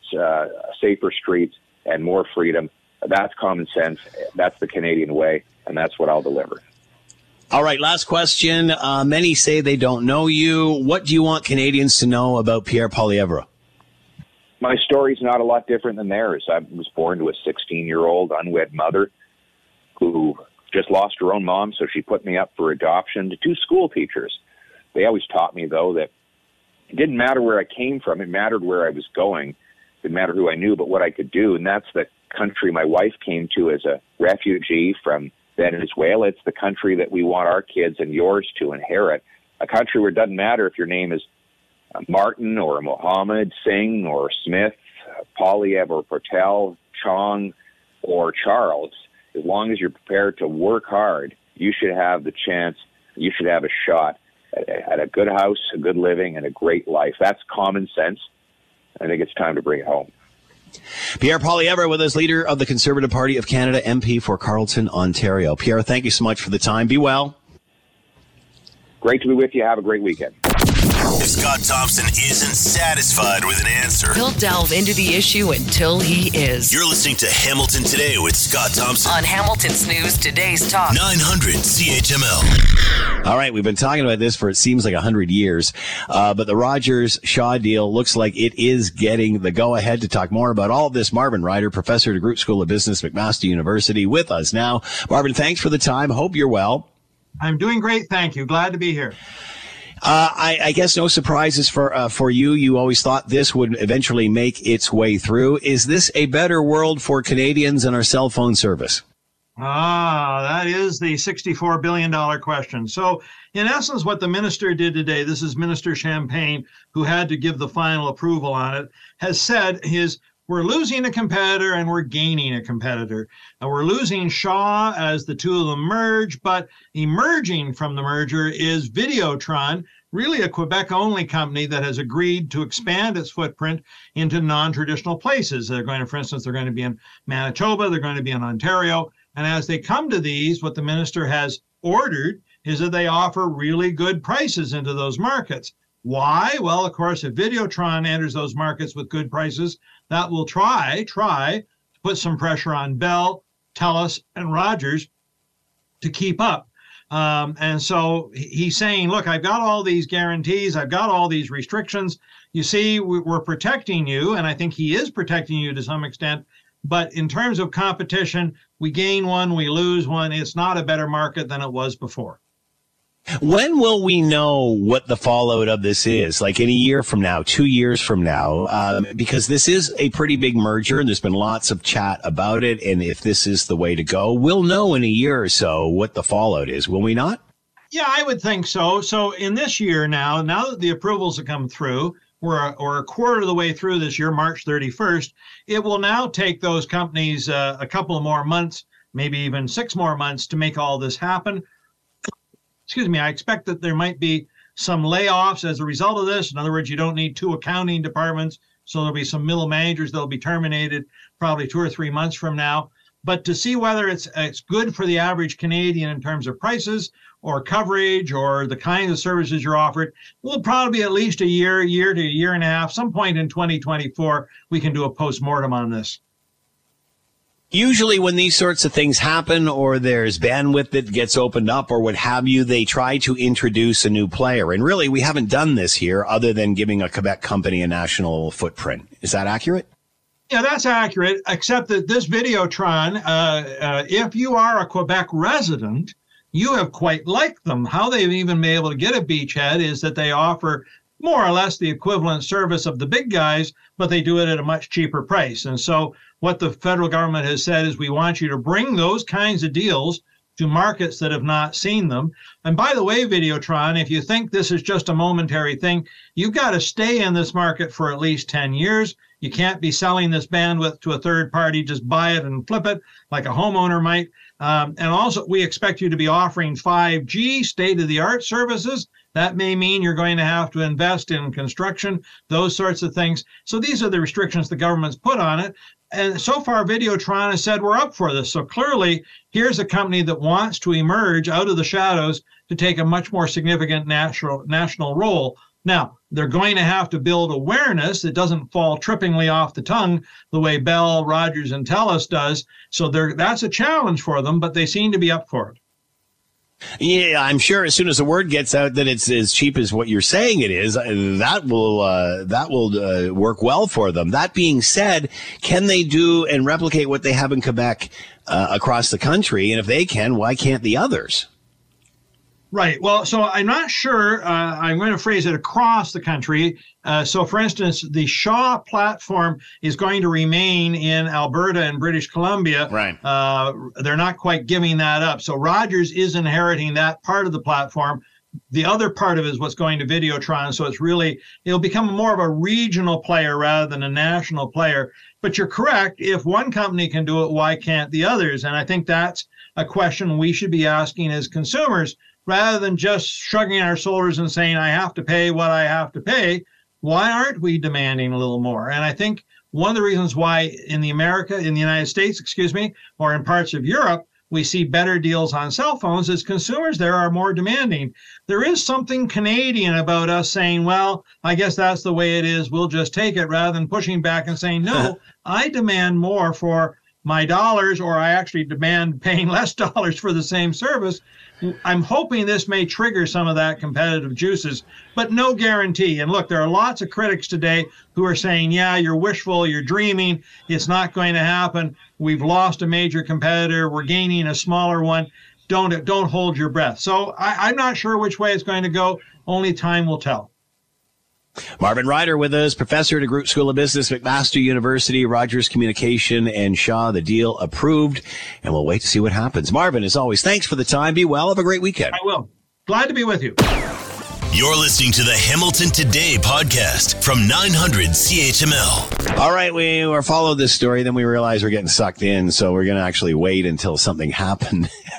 safer streets, and more freedom. That's common sense. That's the Canadian way, and that's what I'll deliver. All right, last question. Many say they don't know you. What do you want Canadians to know about Pierre Poilievre? My story's not a lot different than theirs. I was born to a 16-year-old unwed mother who just lost her own mom, so she put me up for adoption to 2 school teachers. They always taught me, though, that it didn't matter where I came from. It mattered where I was going. It didn't matter who I knew, but what I could do. And that's the country my wife came to as a refugee from Venezuela. It's the country that we want our kids and yours to inherit. A country where it doesn't matter if your name is Martin or Mohammed, Singh or Smith, Poilievre or Patel, Chong or Charles. As long as you're prepared to work hard, you should have the chance, you should have a shot at a good house, a good living, and a great life. That's common sense. I think it's time to bring it home. Pierre Poilievre with us, leader of the Conservative Party of Canada, MP for Carleton, Ontario. Pierre, thank you so much for the time. Be well. Great to be with you. Have a great weekend. If Scott Thompson isn't satisfied with an answer, he'll delve into the issue until he is. You're listening to Hamilton Today with Scott Thompson on Hamilton's News, today's talk 900 CHML. All right, we've been talking about this for it seems like 100 years, but the Rogers-Shaw deal looks like it is getting the go-ahead. To talk more about all of this, Marvin Ryder, professor at the Groot School of Business, McMaster University, with us now. Marvin, thanks for the time. Hope you're well. I'm doing great, thank you. Glad to be here. I guess no surprises for you. You always thought this would eventually make its way through. Is this a better world for Canadians and our cell phone service? That is the $64 billion question. So, in essence, what the minister did today, this is Minister Champagne, who had to give the final approval on it, has said we're losing a competitor and we're gaining a competitor. We're losing Shaw as the two of them merge, but emerging from the merger is Videotron, really a Quebec-only company that has agreed to expand its footprint into non-traditional places. They're going to, for instance, they're going to be in Manitoba, they're going to be in Ontario. And as they come to these, what the minister has ordered is that they offer really good prices into those markets. Why? Well, of course, if Videotron enters those markets with good prices, that will try to put some pressure on Bell, TELUS, and Rogers to keep up. And so he's saying, look, I've got all these guarantees. I've got all these restrictions. You see, we're protecting you. And I think he is protecting you to some extent. But in terms of competition, we gain one, we lose one. It's not a better market than it was before. When will we know what the fallout of this is? Like in a year from now, 2 years from now? Because this is a pretty big merger and there's been lots of chat about it. And if this is the way to go, we'll know in a year or so what the fallout is, will we not? Yeah, I would think so. So in this year now that the approvals have come through, we're a quarter of the way through this year, March 31st, it will now take those companies a couple of more months, maybe even 6 more months to make all this happen. Excuse me, I expect that there might be some layoffs as a result of this. In other words, you don't need 2 accounting departments, so there'll be some middle managers that'll be terminated probably 2 or 3 months from now. But to see whether it's good for the average Canadian in terms of prices or coverage or the kinds of services you're offered, will probably be at least a year to a year and a half. Some point in 2024, we can do a postmortem on this. Usually when these sorts of things happen or there's bandwidth that gets opened up or what have you, they try to introduce a new player. And really, we haven't done this here other than giving a Quebec company a national footprint. Is that accurate? Yeah, that's accurate, except that this Videotron, if you are a Quebec resident, you have quite liked them. How they've even been able to get a beachhead is that they offer more or less the equivalent service of the big guys, but they do it at a much cheaper price. And so what the federal government has said is we want you to bring those kinds of deals to markets that have not seen them. And by the way, Videotron, if you think this is just a momentary thing, you've got to stay in this market for at least 10 years. You can't be selling this bandwidth to a third party, just buy it and flip it like a homeowner might. And also, we expect you to be offering 5G, state-of-the-art services. That may mean you're going to have to invest in construction, those sorts of things. So these are the restrictions the government's put on it. And so far, Videotron has said we're up for this. So clearly, here's a company that wants to emerge out of the shadows to take a much more significant national role. Now, they're going to have to build awareness that doesn't fall trippingly off the tongue the way Bell, Rogers, and TELUS does. So that's a challenge for them, but they seem to be up for it. Yeah, I'm sure as soon as the word gets out that it's as cheap as what you're saying it is, that will work well for them. That being said, can they do and replicate what they have in Quebec across the country? And if they can, why can't the others? Right. Well, so I'm not sure. I'm going to phrase it across the country. So, for instance, the Shaw platform is going to remain in Alberta and British Columbia. Right. They're not quite giving that up. So Rogers is inheriting that part of the platform. The other part of it is what's going to Videotron. So it'll become more of a regional player rather than a national player. But you're correct. If one company can do it, why can't the others? And I think that's a question we should be asking as consumers. Rather than just shrugging our shoulders and saying, I have to pay what I have to pay, why aren't we demanding a little more? And I think one of the reasons why in the United States, or in parts of Europe, we see better deals on cell phones is consumers there are more demanding. There is something Canadian about us saying, well, I guess that's the way it is. We'll just take it rather than pushing back and saying, no, I demand more for my dollars, or I actually demand paying less dollars for the same service. I'm hoping this may trigger some of that competitive juices, but no guarantee. And look, there are lots of critics today who are saying, yeah, you're wishful, you're dreaming, it's not going to happen. We've lost a major competitor, we're gaining a smaller one. Don't hold your breath. So I'm not sure which way it's going to go. Only time will tell. Marvin Ryder with us, professor at the Group School of Business, McMaster University, Rogers Communication, and Shaw. The deal approved, and we'll wait to see what happens. Marvin, as always, thanks for the time. Be well. Have a great weekend. I will. Glad to be with you. You're listening to the Hamilton Today podcast from 900 CHML. All right, we followed this story, then we realized we're getting sucked in, so we're going to actually wait until something happened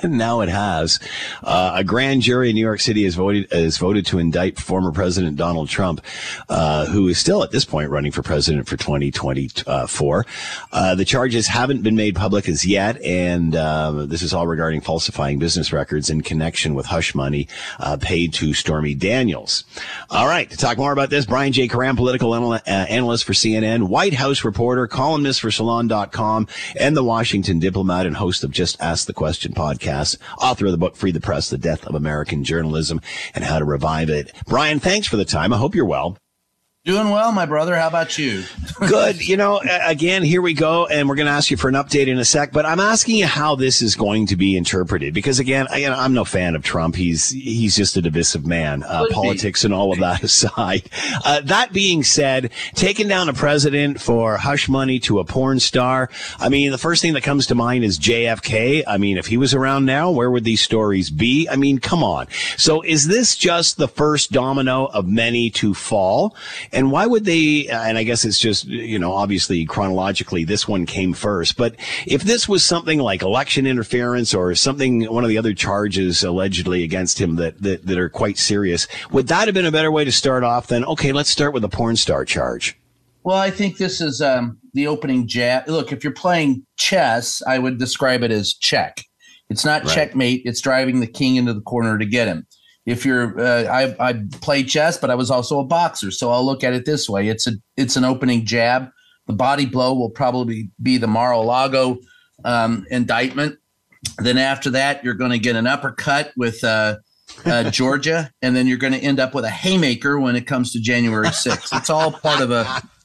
Now it has. A grand jury in New York City has voted to indict former President Donald Trump, who is still at this point running for president for 2024. The charges haven't been made public as yet, and this is all regarding falsifying business records in connection with hush money paid to Stormy Daniels. All right, to talk more about this, Brian J. Karam, political analyst for CNN, White House reporter, columnist for Salon.com, and the Washington Diplomat and host of Just Ask the Question podcast, author of the book Free the Press, The Death of American Journalism and How to Revive It. Brian, thanks for the time. I hope you're well. Doing well, my brother. How about you? Good. You know, again, here we go, and we're going to ask you for an update in a sec, but I'm asking you how this is going to be interpreted, because again, I'm no fan of Trump. He's just a divisive man, politics and all of that aside. That being said, taking down a president for hush money to a porn star, I mean, the first thing that comes to mind is JFK. I mean, if he was around now, where would these stories be? I mean, come on. So is this just the first domino of many to fall? And why would they, and I guess it's just, you know, obviously chronologically this one came first, but if this was something like election interference or something, one of the other charges allegedly against him that are quite serious, would that have been a better way to start off than, okay, let's start with a porn star charge? Well, I think this is the opening jab. Look, if you're playing chess, I would describe it as check. It's not checkmate. It's driving the king into the corner to get him. If you're, I played chess, but I was also a boxer, so I'll look at it this way: it's an opening jab. The body blow will probably be the Mar-a-Lago indictment. Then after that, you're going to get an uppercut with Georgia, and then you're going to end up with a haymaker when it comes to January 6th. It's all part of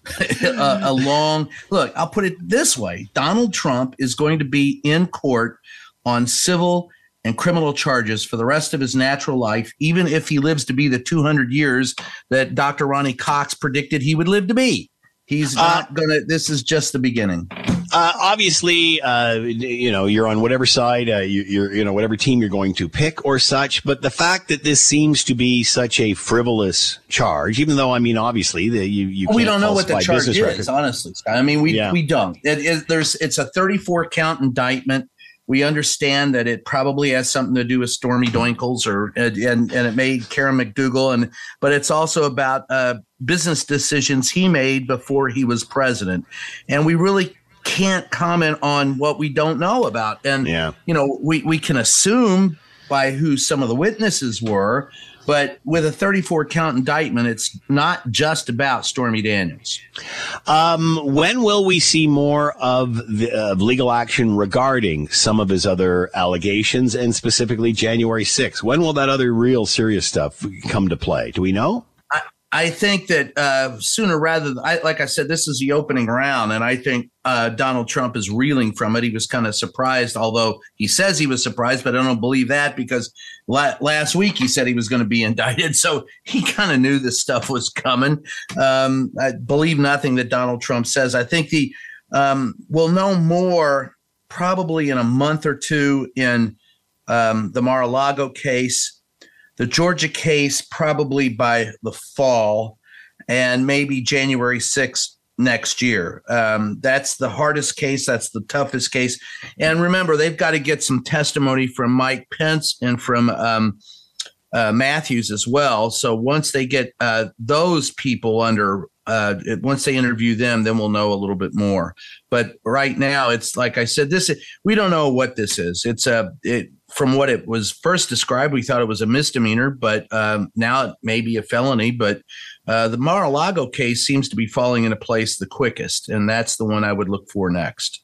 a long look. I'll put it this way: Donald Trump is going to be in court on civil and criminal charges for the rest of his natural life, even if he lives to be the 200 years that Dr. Ronnie Cox predicted he would live to be. He's not going to, this is just the beginning. Obviously, you know, you're on whatever side, you know, whatever team you're going to pick or such. But the fact that this seems to be such a frivolous charge, even though, I mean, obviously, you we don't know what the charge is, honestly. I mean, we don't. It's a 34 count indictment. We understand that it probably has something to do with Stormy Doinkles and it made Karen McDougal, but it's also about business decisions he made before he was president. And we really can't comment on what we don't know about. And, you know, we can assume by who some of the witnesses were, but with a 34 count indictment, it's not just about Stormy Daniels. When will we see more of legal action regarding some of his other allegations, and specifically January 6th? When will that other real serious stuff come to play? Do we know? I think that sooner rather than, like I said, this is the opening round, and I think Donald Trump is reeling from it. He was kind of surprised, although he says he was surprised, but I don't believe that because last week he said he was going to be indicted, so he kind of knew this stuff was coming. I believe nothing that Donald Trump says. I think we'll know more probably in a month or two in the Mar-a-Lago case. The Georgia case probably by the fall, and maybe January 6th next year. That's the hardest case. That's the toughest case. And remember, they've got to get some testimony from Mike Pence and from Matthews as well. So once they get those people once they interview them, then we'll know a little bit more. But right now, it's like I said, we don't know what this is. From what it was first described, we thought it was a misdemeanor, but now it may be a felony. But the Mar-a-Lago case seems to be falling into place the quickest, and that's the one I would look for next.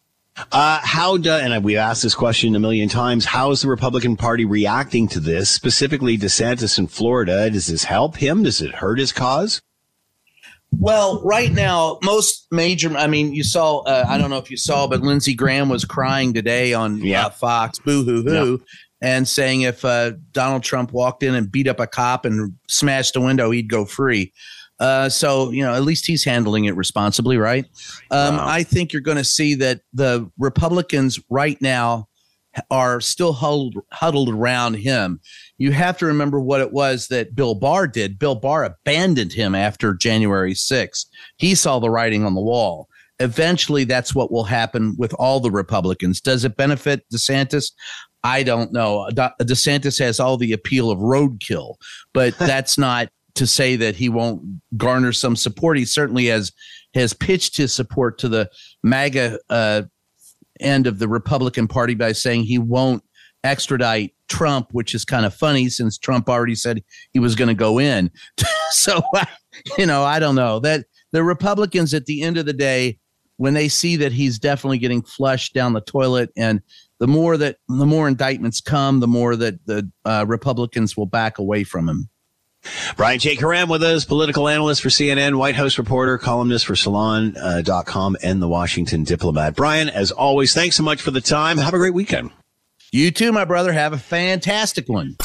And we've asked this question a million times, how is the Republican Party reacting to this, specifically DeSantis in Florida? Does this help him? Does it hurt his cause? Well, right now, most major, I mean, you saw, I don't know if you saw, but Lindsey Graham was crying today on Fox, boo-hoo-hoo, and saying if Donald Trump walked in and beat up a cop and smashed a window, he'd go free. So, you know, at least he's handling it responsibly, right? I think you're going to see that the Republicans right now are still huddled around him. You have to remember what it was that Bill Barr did. Bill Barr abandoned him after January 6th. He saw the writing on the wall. Eventually, that's what will happen with all the Republicans. Does it benefit DeSantis? I don't know. DeSantis has all the appeal of roadkill, but that's not to say that he won't garner some support. He certainly has pitched his support to the MAGA end of the Republican Party by saying he won't extradite Trump, which is kind of funny since Trump already said he was going to go in. So, I don't know that the Republicans at the end of the day, when they see that he's definitely getting flushed down the toilet, and the more indictments come, the more that the Republicans will back away from him. Brian J. Karem with us, political analyst for CNN, White House reporter, columnist for Salon.com and the Washington Diplomat. Brian, as always, thanks so much for the time. Have a great weekend. You too, my brother. Have a fantastic one.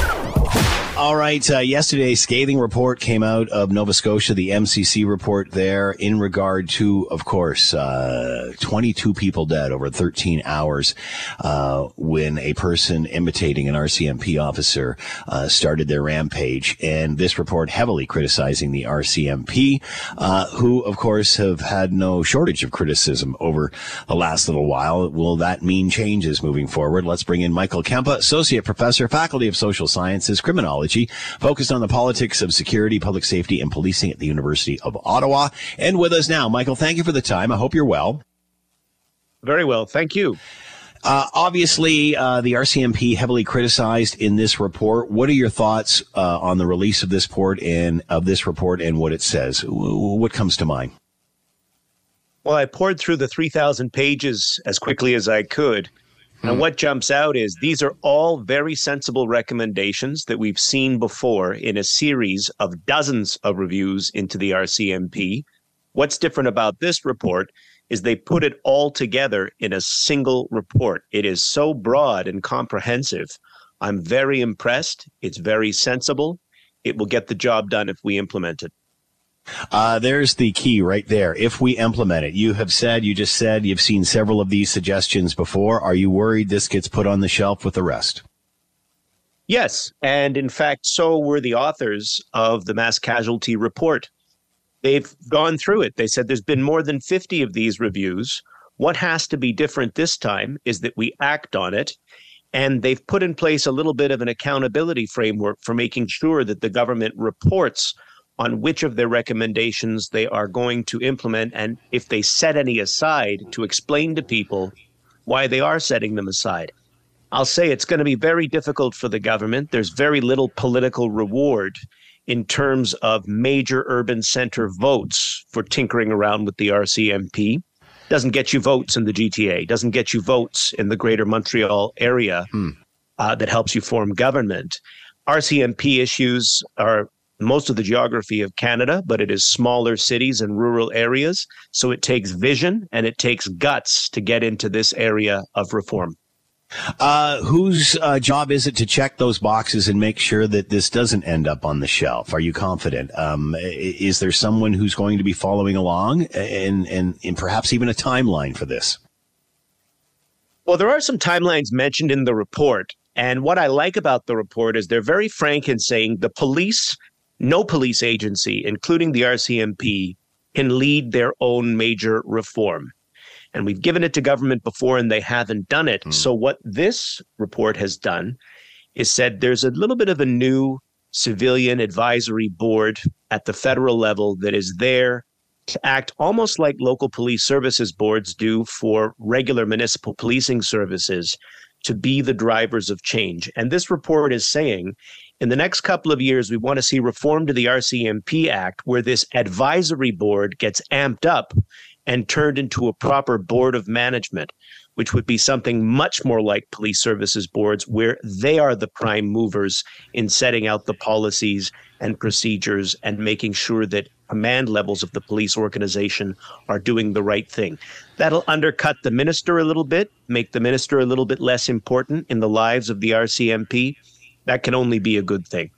All right. Yesterday, scathing report came out of Nova Scotia, the MCC report there in regard to, of course, 22 people dead over 13 hours when a person imitating an RCMP officer started their rampage. And this report heavily criticizing the RCMP, who, of course, have had no shortage of criticism over the last little while. Will that mean changes moving forward? Let's bring in Michael Kempa, Associate Professor, Faculty of Social Sciences, Criminology, focused on the politics of security, public safety, and policing at the University of Ottawa. And with us now, Michael, thank you for the time. I hope you're well. Very well. Thank you. Obviously, the RCMP heavily criticized in this report. What are your thoughts on the release of this report and what it says? What comes to mind? Well, I poured through the 3,000 pages as quickly as I could. And what jumps out is these are all very sensible recommendations that we've seen before in a series of dozens of reviews into the RCMP. What's different about this report is they put it all together in a single report. It is so broad and comprehensive. I'm very impressed. It's very sensible. It will get the job done if we implement it. There's the key right there. If we implement it, you just said you've seen several of these suggestions before. Are you worried this gets put on the shelf with the rest? Yes. And in fact, so were the authors of the mass casualty report. They've gone through it. They said there's been more than 50 of these reviews. What has to be different this time is that we act on it. And they've put in place a little bit of an accountability framework for making sure that the government reports on which of their recommendations they are going to implement, and if they set any aside, to explain to people why they are setting them aside. I'll say it's going to be very difficult for the government. There's very little political reward in terms of major urban center votes for tinkering around with the RCMP. Doesn't get you votes in the GTA, doesn't get you votes in the greater Montreal area that helps you form government. RCMP issues are most of the geography of Canada, but it is smaller cities and rural areas. So it takes vision and it takes guts to get into this area of reform. Whose job is it to check those boxes and make sure that this doesn't end up on the shelf? Are you confident? Is there someone who's going to be following along and perhaps even a timeline for this? Well, there are some timelines mentioned in the report. And what I like about the report is they're very frank in saying no police agency, including the RCMP, can lead their own major reform. And we've given it to government before and they haven't done it. So what this report has done is said there's a little bit of a new civilian advisory board at the federal level that is there to act almost like local police services boards do for regular municipal policing services, to be the drivers of change. And this report is saying in the next couple of years, we want to see reform to the RCMP Act where this advisory board gets amped up and turned into a proper board of management, which would be something much more like police services boards where they are the prime movers in setting out the policies and procedures and making sure that command levels of the police organization are doing the right thing. That'll undercut the minister a little bit, make the minister a little bit less important in the lives of the RCMP. That can only be a good thing.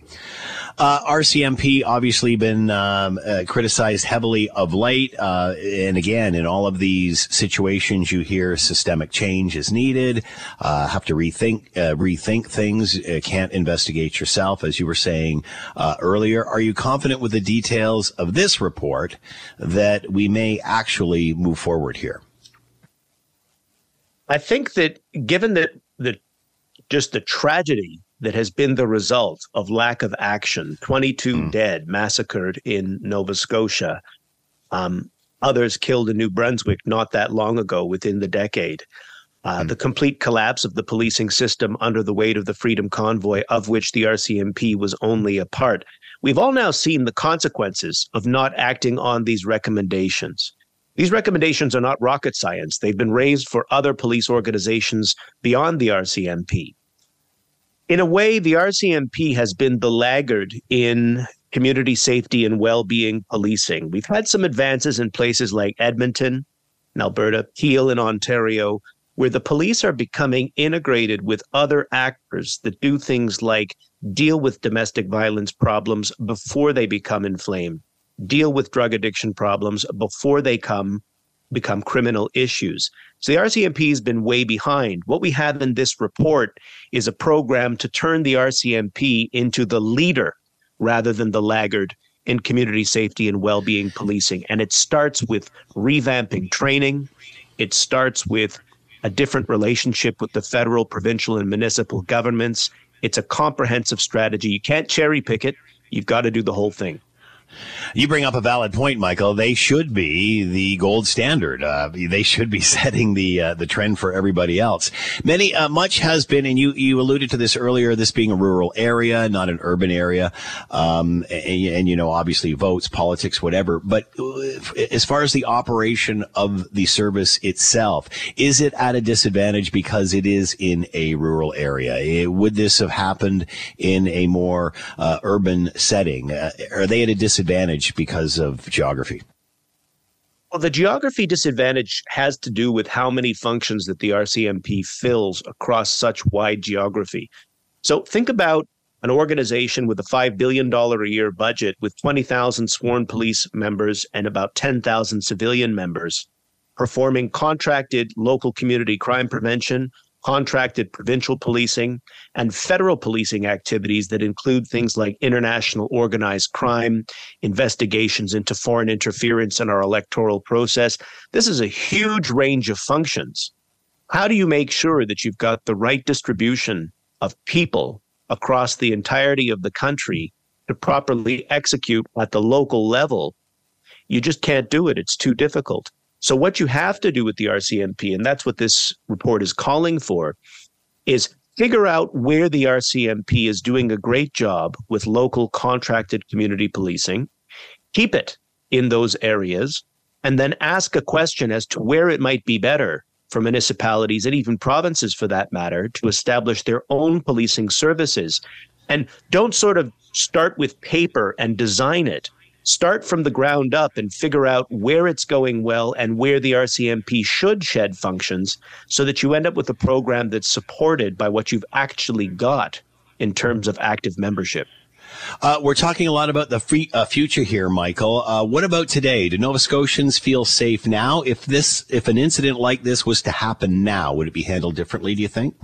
RCMP obviously been criticized heavily of late. And again, in all of these situations, you hear systemic change is needed, have to rethink things, can't investigate yourself, as you were saying earlier. Are you confident with the details of this report that we may actually move forward here? I think that given that the just the tragedy that has been the result of lack of action. 22 dead, massacred in Nova Scotia. Others killed in New Brunswick not that long ago, within the decade. The complete collapse of the policing system under the weight of the Freedom Convoy, of which the RCMP was only a part. We've all now seen the consequences of not acting on these recommendations. These recommendations are not rocket science. They've been raised for other police organizations beyond the RCMP. In a way, the RCMP has been the laggard in community safety and well-being policing. We've had some advances in places like Edmonton, in Alberta, Peel in Ontario, where the police are becoming integrated with other actors that do things like deal with domestic violence problems before they become inflamed, deal with drug addiction problems before they become criminal issues. So the RCMP has been way behind. What we have in this report is a program to turn the RCMP into the leader rather than the laggard in community safety and well-being policing. And it starts with revamping training. It starts with a different relationship with the federal, provincial, and municipal governments. It's a comprehensive strategy. You can't cherry pick it. You've got to do the whole thing. You bring up a valid point, Michael. They should be the gold standard. They should be setting the trend for everybody else. Much has been, and you alluded to this earlier, this being a rural area, not an urban area, and obviously votes, politics, whatever. But as far as the operation of the service itself, is it at a disadvantage because it is in a rural area? Would this have happened in a more urban setting? Are they at a disadvantage because of geography? Well, the geography disadvantage has to do with how many functions that the RCMP fills across such wide geography. So think about an organization with a $5 billion a year budget with 20,000 sworn police members and about 10,000 civilian members performing contracted local community crime prevention, contracted provincial policing, and federal policing activities that include things like international organized crime, investigations into foreign interference in our electoral process. This is a huge range of functions. How do you make sure that you've got the right distribution of people across the entirety of the country to properly execute at the local level? You just can't do it. It's too difficult. So what you have to do with the RCMP, and that's what this report is calling for, is figure out where the RCMP is doing a great job with local contracted community policing, keep it in those areas, and then ask a question as to where it might be better for municipalities and even provinces, for that matter, to establish their own policing services. And don't sort of start with paper and design it. Start from the ground up and figure out where it's going well and where the RCMP should shed functions so that you end up with a program that's supported by what you've actually got in terms of active membership. We're talking a lot about the future here, Michael. What about today? Do Nova Scotians feel safe now? If an incident like this was to happen now, would it be handled differently, do you think?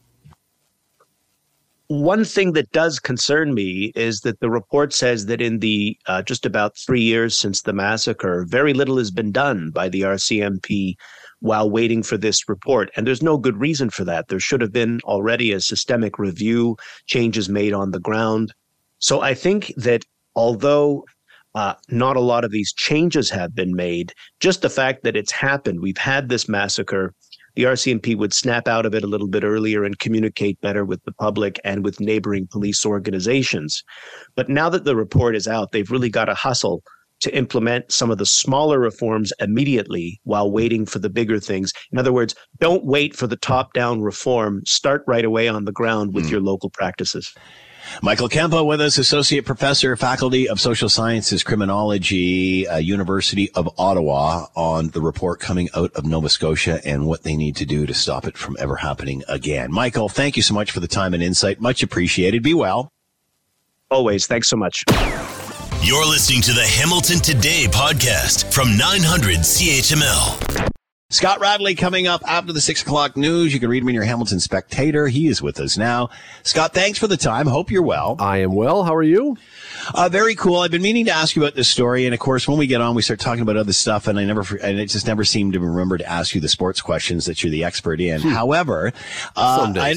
One thing that does concern me is that the report says that in the just about 3 years since the massacre, very little has been done by the RCMP while waiting for this report. And there's no good reason for that. There should have been already a systemic review, changes made on the ground. So I think that although not a lot of these changes have been made, just the fact that it's happened, we've had this massacre, the RCMP would snap out of it a little bit earlier and communicate better with the public and with neighboring police organizations. But now that the report is out, they've really got to hustle to implement some of the smaller reforms immediately while waiting for the bigger things. In other words, don't wait for the top-down reform. Start right away on the ground with your local practices. Michael Kempa with us, Associate Professor, Faculty of Social Sciences, Criminology, University of Ottawa, on the report coming out of Nova Scotia and what they need to do to stop it from ever happening again. Michael, thank you so much for the time and insight. Much appreciated. Be well. Always. Thanks so much. You're listening to the Hamilton Today podcast from 900 CHML. Scott Radley coming up after the 6 o'clock news. You can read him in your Hamilton Spectator. He is with us now. Scott, thanks for the time. Hope you're well. I am well. How are you? Very cool. I've been meaning to ask you about this story. And of course, when we get on, we start talking about other stuff. And it just never seemed to remember to ask you the sports questions that you're the expert in. However, I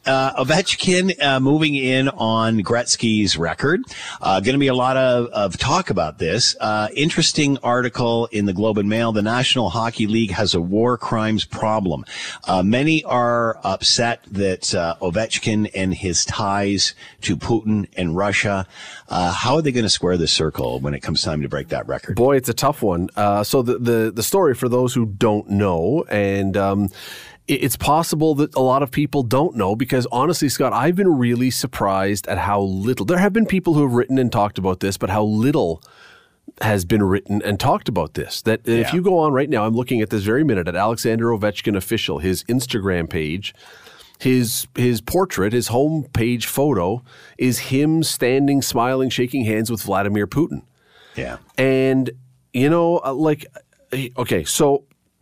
Ovechkin moving in on Gretzky's record. Going to be a lot of talk about this. Interesting article in the Globe and Mail. The National Hockey League has a war crimes problem. Many are upset that Ovechkin and his ties to Putin and Russia, how are they going to square the circle when it comes time to break that record? Boy, it's a tough one. So the story, for those who don't know, and it's possible that a lot of people don't know, because honestly, Scott, I've been really surprised at how little. There have been people who have written and talked about this, but how little has been written and talked about this. That if you go on right now, I'm looking at this very minute at Alexander Ovechkin Official, his Instagram page, his portrait, his homepage photo is him standing, smiling, shaking hands with Vladimir Putin. Yeah. And, you know, okay, so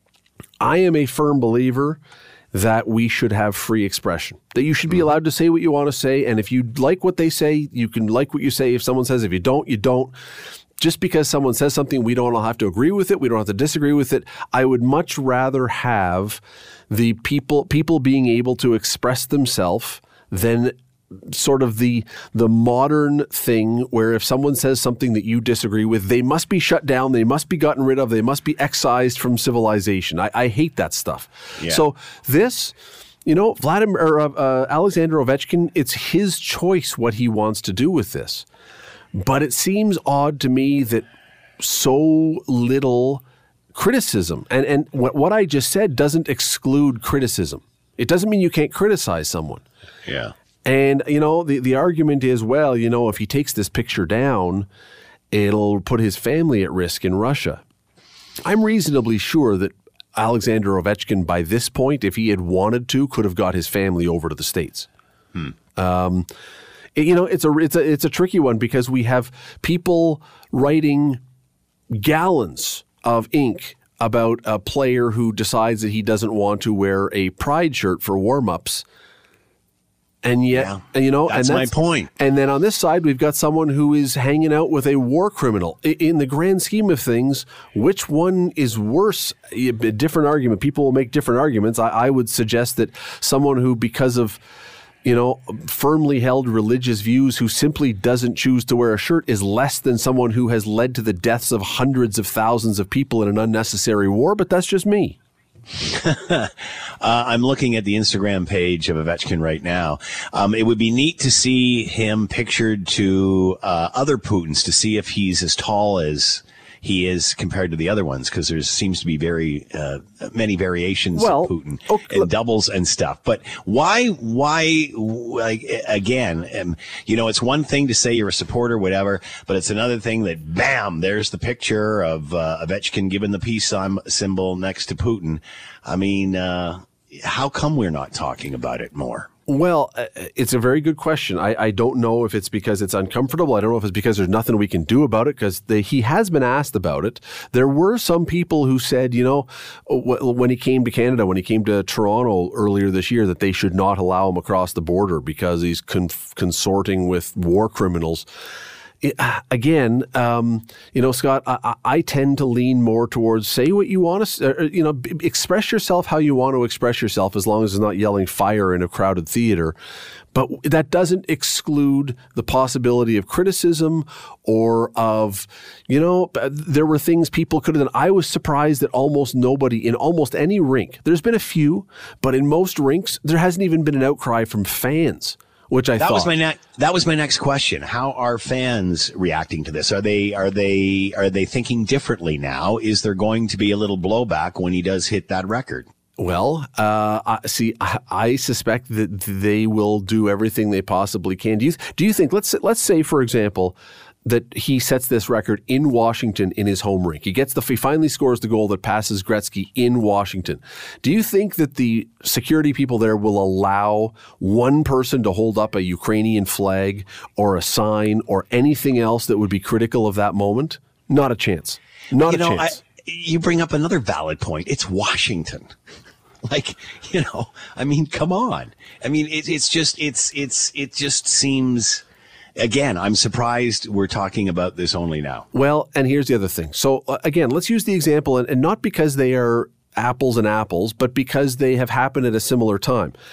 I am a firm believer that we should have free expression, that you should be allowed to say what you want to say. And if you like what they say, you can like what you say. If someone says, if you don't, you don't. Just because someone says something, we don't all have to agree with it. We don't have to disagree with it. I would much rather have the people being able to express themselves than sort of the modern thing where if someone says something that you disagree with, they must be shut down, they must be gotten rid of, they must be excised from civilization. I hate that stuff. Yeah. So this, you know, Alexander Ovechkin, it's his choice what he wants to do with this. But it seems odd to me that so little criticism, and what I just said doesn't exclude criticism. It doesn't mean you can't criticize someone. Yeah. And, you know, the argument is, well, you know, if he takes this picture down, it'll put his family at risk in Russia. I'm reasonably sure that Alexander Ovechkin, by this point, if he had wanted to, could have got his family over to the States. You know, it's a tricky one, because we have people writing gallons of ink about a player who decides that he doesn't want to wear a pride shirt for warm-ups. And yet, you know, that's my point. And then on this side, we've got someone who is hanging out with a war criminal. In the grand scheme of things, which one is worse? A different argument. People will make different arguments. I would suggest that someone who, because of, you know, firmly held religious views, who simply doesn't choose to wear a shirt, is less than someone who has led to the deaths of hundreds of thousands of people in an unnecessary war. But that's just me. I'm looking at the Instagram page of Ovechkin right now. It would be neat to see him pictured to other Putins, to see if he's as tall as he is compared to the other ones, because there seems to be very many variations of Putin and doubles and stuff. But why, like, again, you know, it's one thing to say you're a supporter, whatever, but it's another thing that, bam, there's the picture of Ovechkin giving the peace symbol next to Putin. I mean, how come we're not talking about it more? Well, it's a very good question. I don't know if it's because it's uncomfortable. I don't know if it's because there's nothing we can do about it, because he has been asked about it. There were some people who said, you know, when he came to Canada, when he came to Toronto earlier this year, that they should not allow him across the border because he's consorting with war criminals. Again, you know, Scott, I tend to lean more towards say what you want to, you know, express yourself how you want to express yourself, as long as it's not yelling fire in a crowded theater. But that doesn't exclude the possibility of criticism or of, you know, there were things people could have done. I was surprised that almost nobody in almost any rink, there's been a few, but in most rinks, there hasn't even been an outcry from fans. Which I thought that was my next question. How are fans reacting to this? Are they thinking differently now? Is there going to be a little blowback when he does hit that record? Well, I suspect that they will do everything they possibly can. Do you think? Let's say, for example, that he sets this record in Washington in his home rink. He finally scores the goal that passes Gretzky in Washington. Do you think that the security people there will allow one person to hold up a Ukrainian flag or a sign or anything else that would be critical of that moment? Not a chance. Not a chance. You bring up another valid point. It's Washington. Like, you know, I mean, come on. I mean, it just seems. Again, I'm surprised we're talking about this only now. Well, and here's the other thing. So again, let's use the example, and not because they are apples and apples, but because they have happened at a similar time.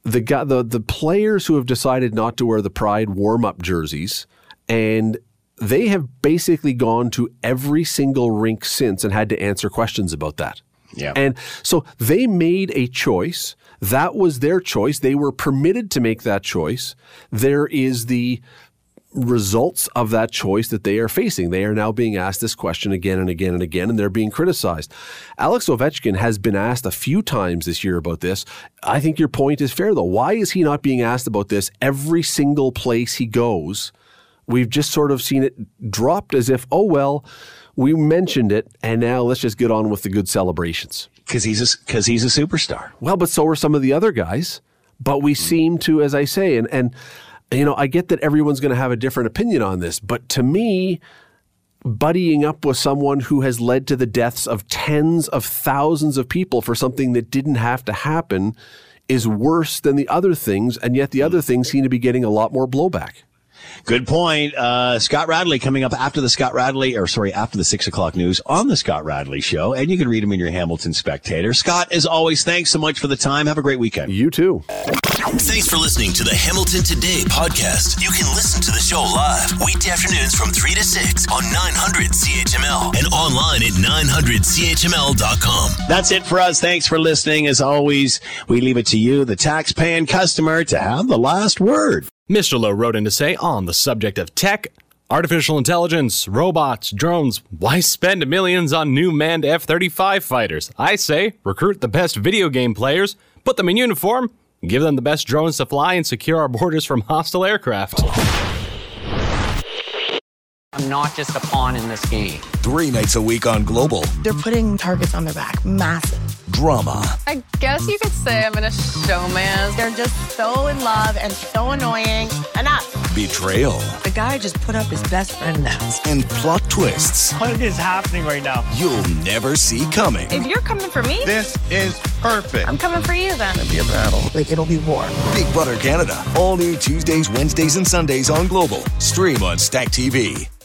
the players who have decided not to wear the Pride warm-up jerseys, and they have basically gone to every single rink since and had to answer questions about that. Yeah. And so they made a choice. That was their choice. They were permitted to make that choice. There is the results of that choice that they are facing. They are now being asked this question again and again and again, and they're being criticized. Alex Ovechkin has been asked a few times this year about this. I think your point is fair, though. Why is he not being asked about this every single place he goes? We've just sort of seen it dropped as if, oh, well, we mentioned it, and now let's just get on with the good celebrations. Because he's a superstar. Well, but so are some of the other guys. But we seem to, as I say, and you know, I get that everyone's going to have a different opinion on this, but to me, buddying up with someone who has led to the deaths of tens of thousands of people for something that didn't have to happen is worse than the other things, and yet the other things seem to be getting a lot more blowback. Good point. Scott Radley coming up after the 6 o'clock news on the Scott Radley Show. And you can read him in your Hamilton Spectator. Scott, as always, thanks so much for the time. Have a great weekend. You too. Thanks for listening to the Hamilton Today podcast. You can listen to the show live weekday afternoons from 3 to 6 on 900 CHML and online at 900CHML.com. That's it for us. Thanks for listening. As always, we leave it to you, the tax-paying customer, to have the last word. Mr. Lowe wrote in to say, on the subject of tech, artificial intelligence, robots, drones, why spend millions on new manned F-35 fighters? I say, recruit the best video game players, put them in uniform, give them the best drones to fly, and secure our borders from hostile aircraft. I'm not just a pawn in this game. 3 nights a week on Global. They're putting targets on their back. Massive. Drama. I guess you could say I'm in a showman. They're just so in love and so annoying. Enough. Betrayal. The guy just put up his best friend now. And plot twists. What is happening right now? You'll never see coming. If you're coming for me, this is perfect. I'm coming for you then. It'll be a battle. Like, it'll be war. Big Brother Canada. All new Tuesdays, Wednesdays, and Sundays on Global. Stream on Stack TV.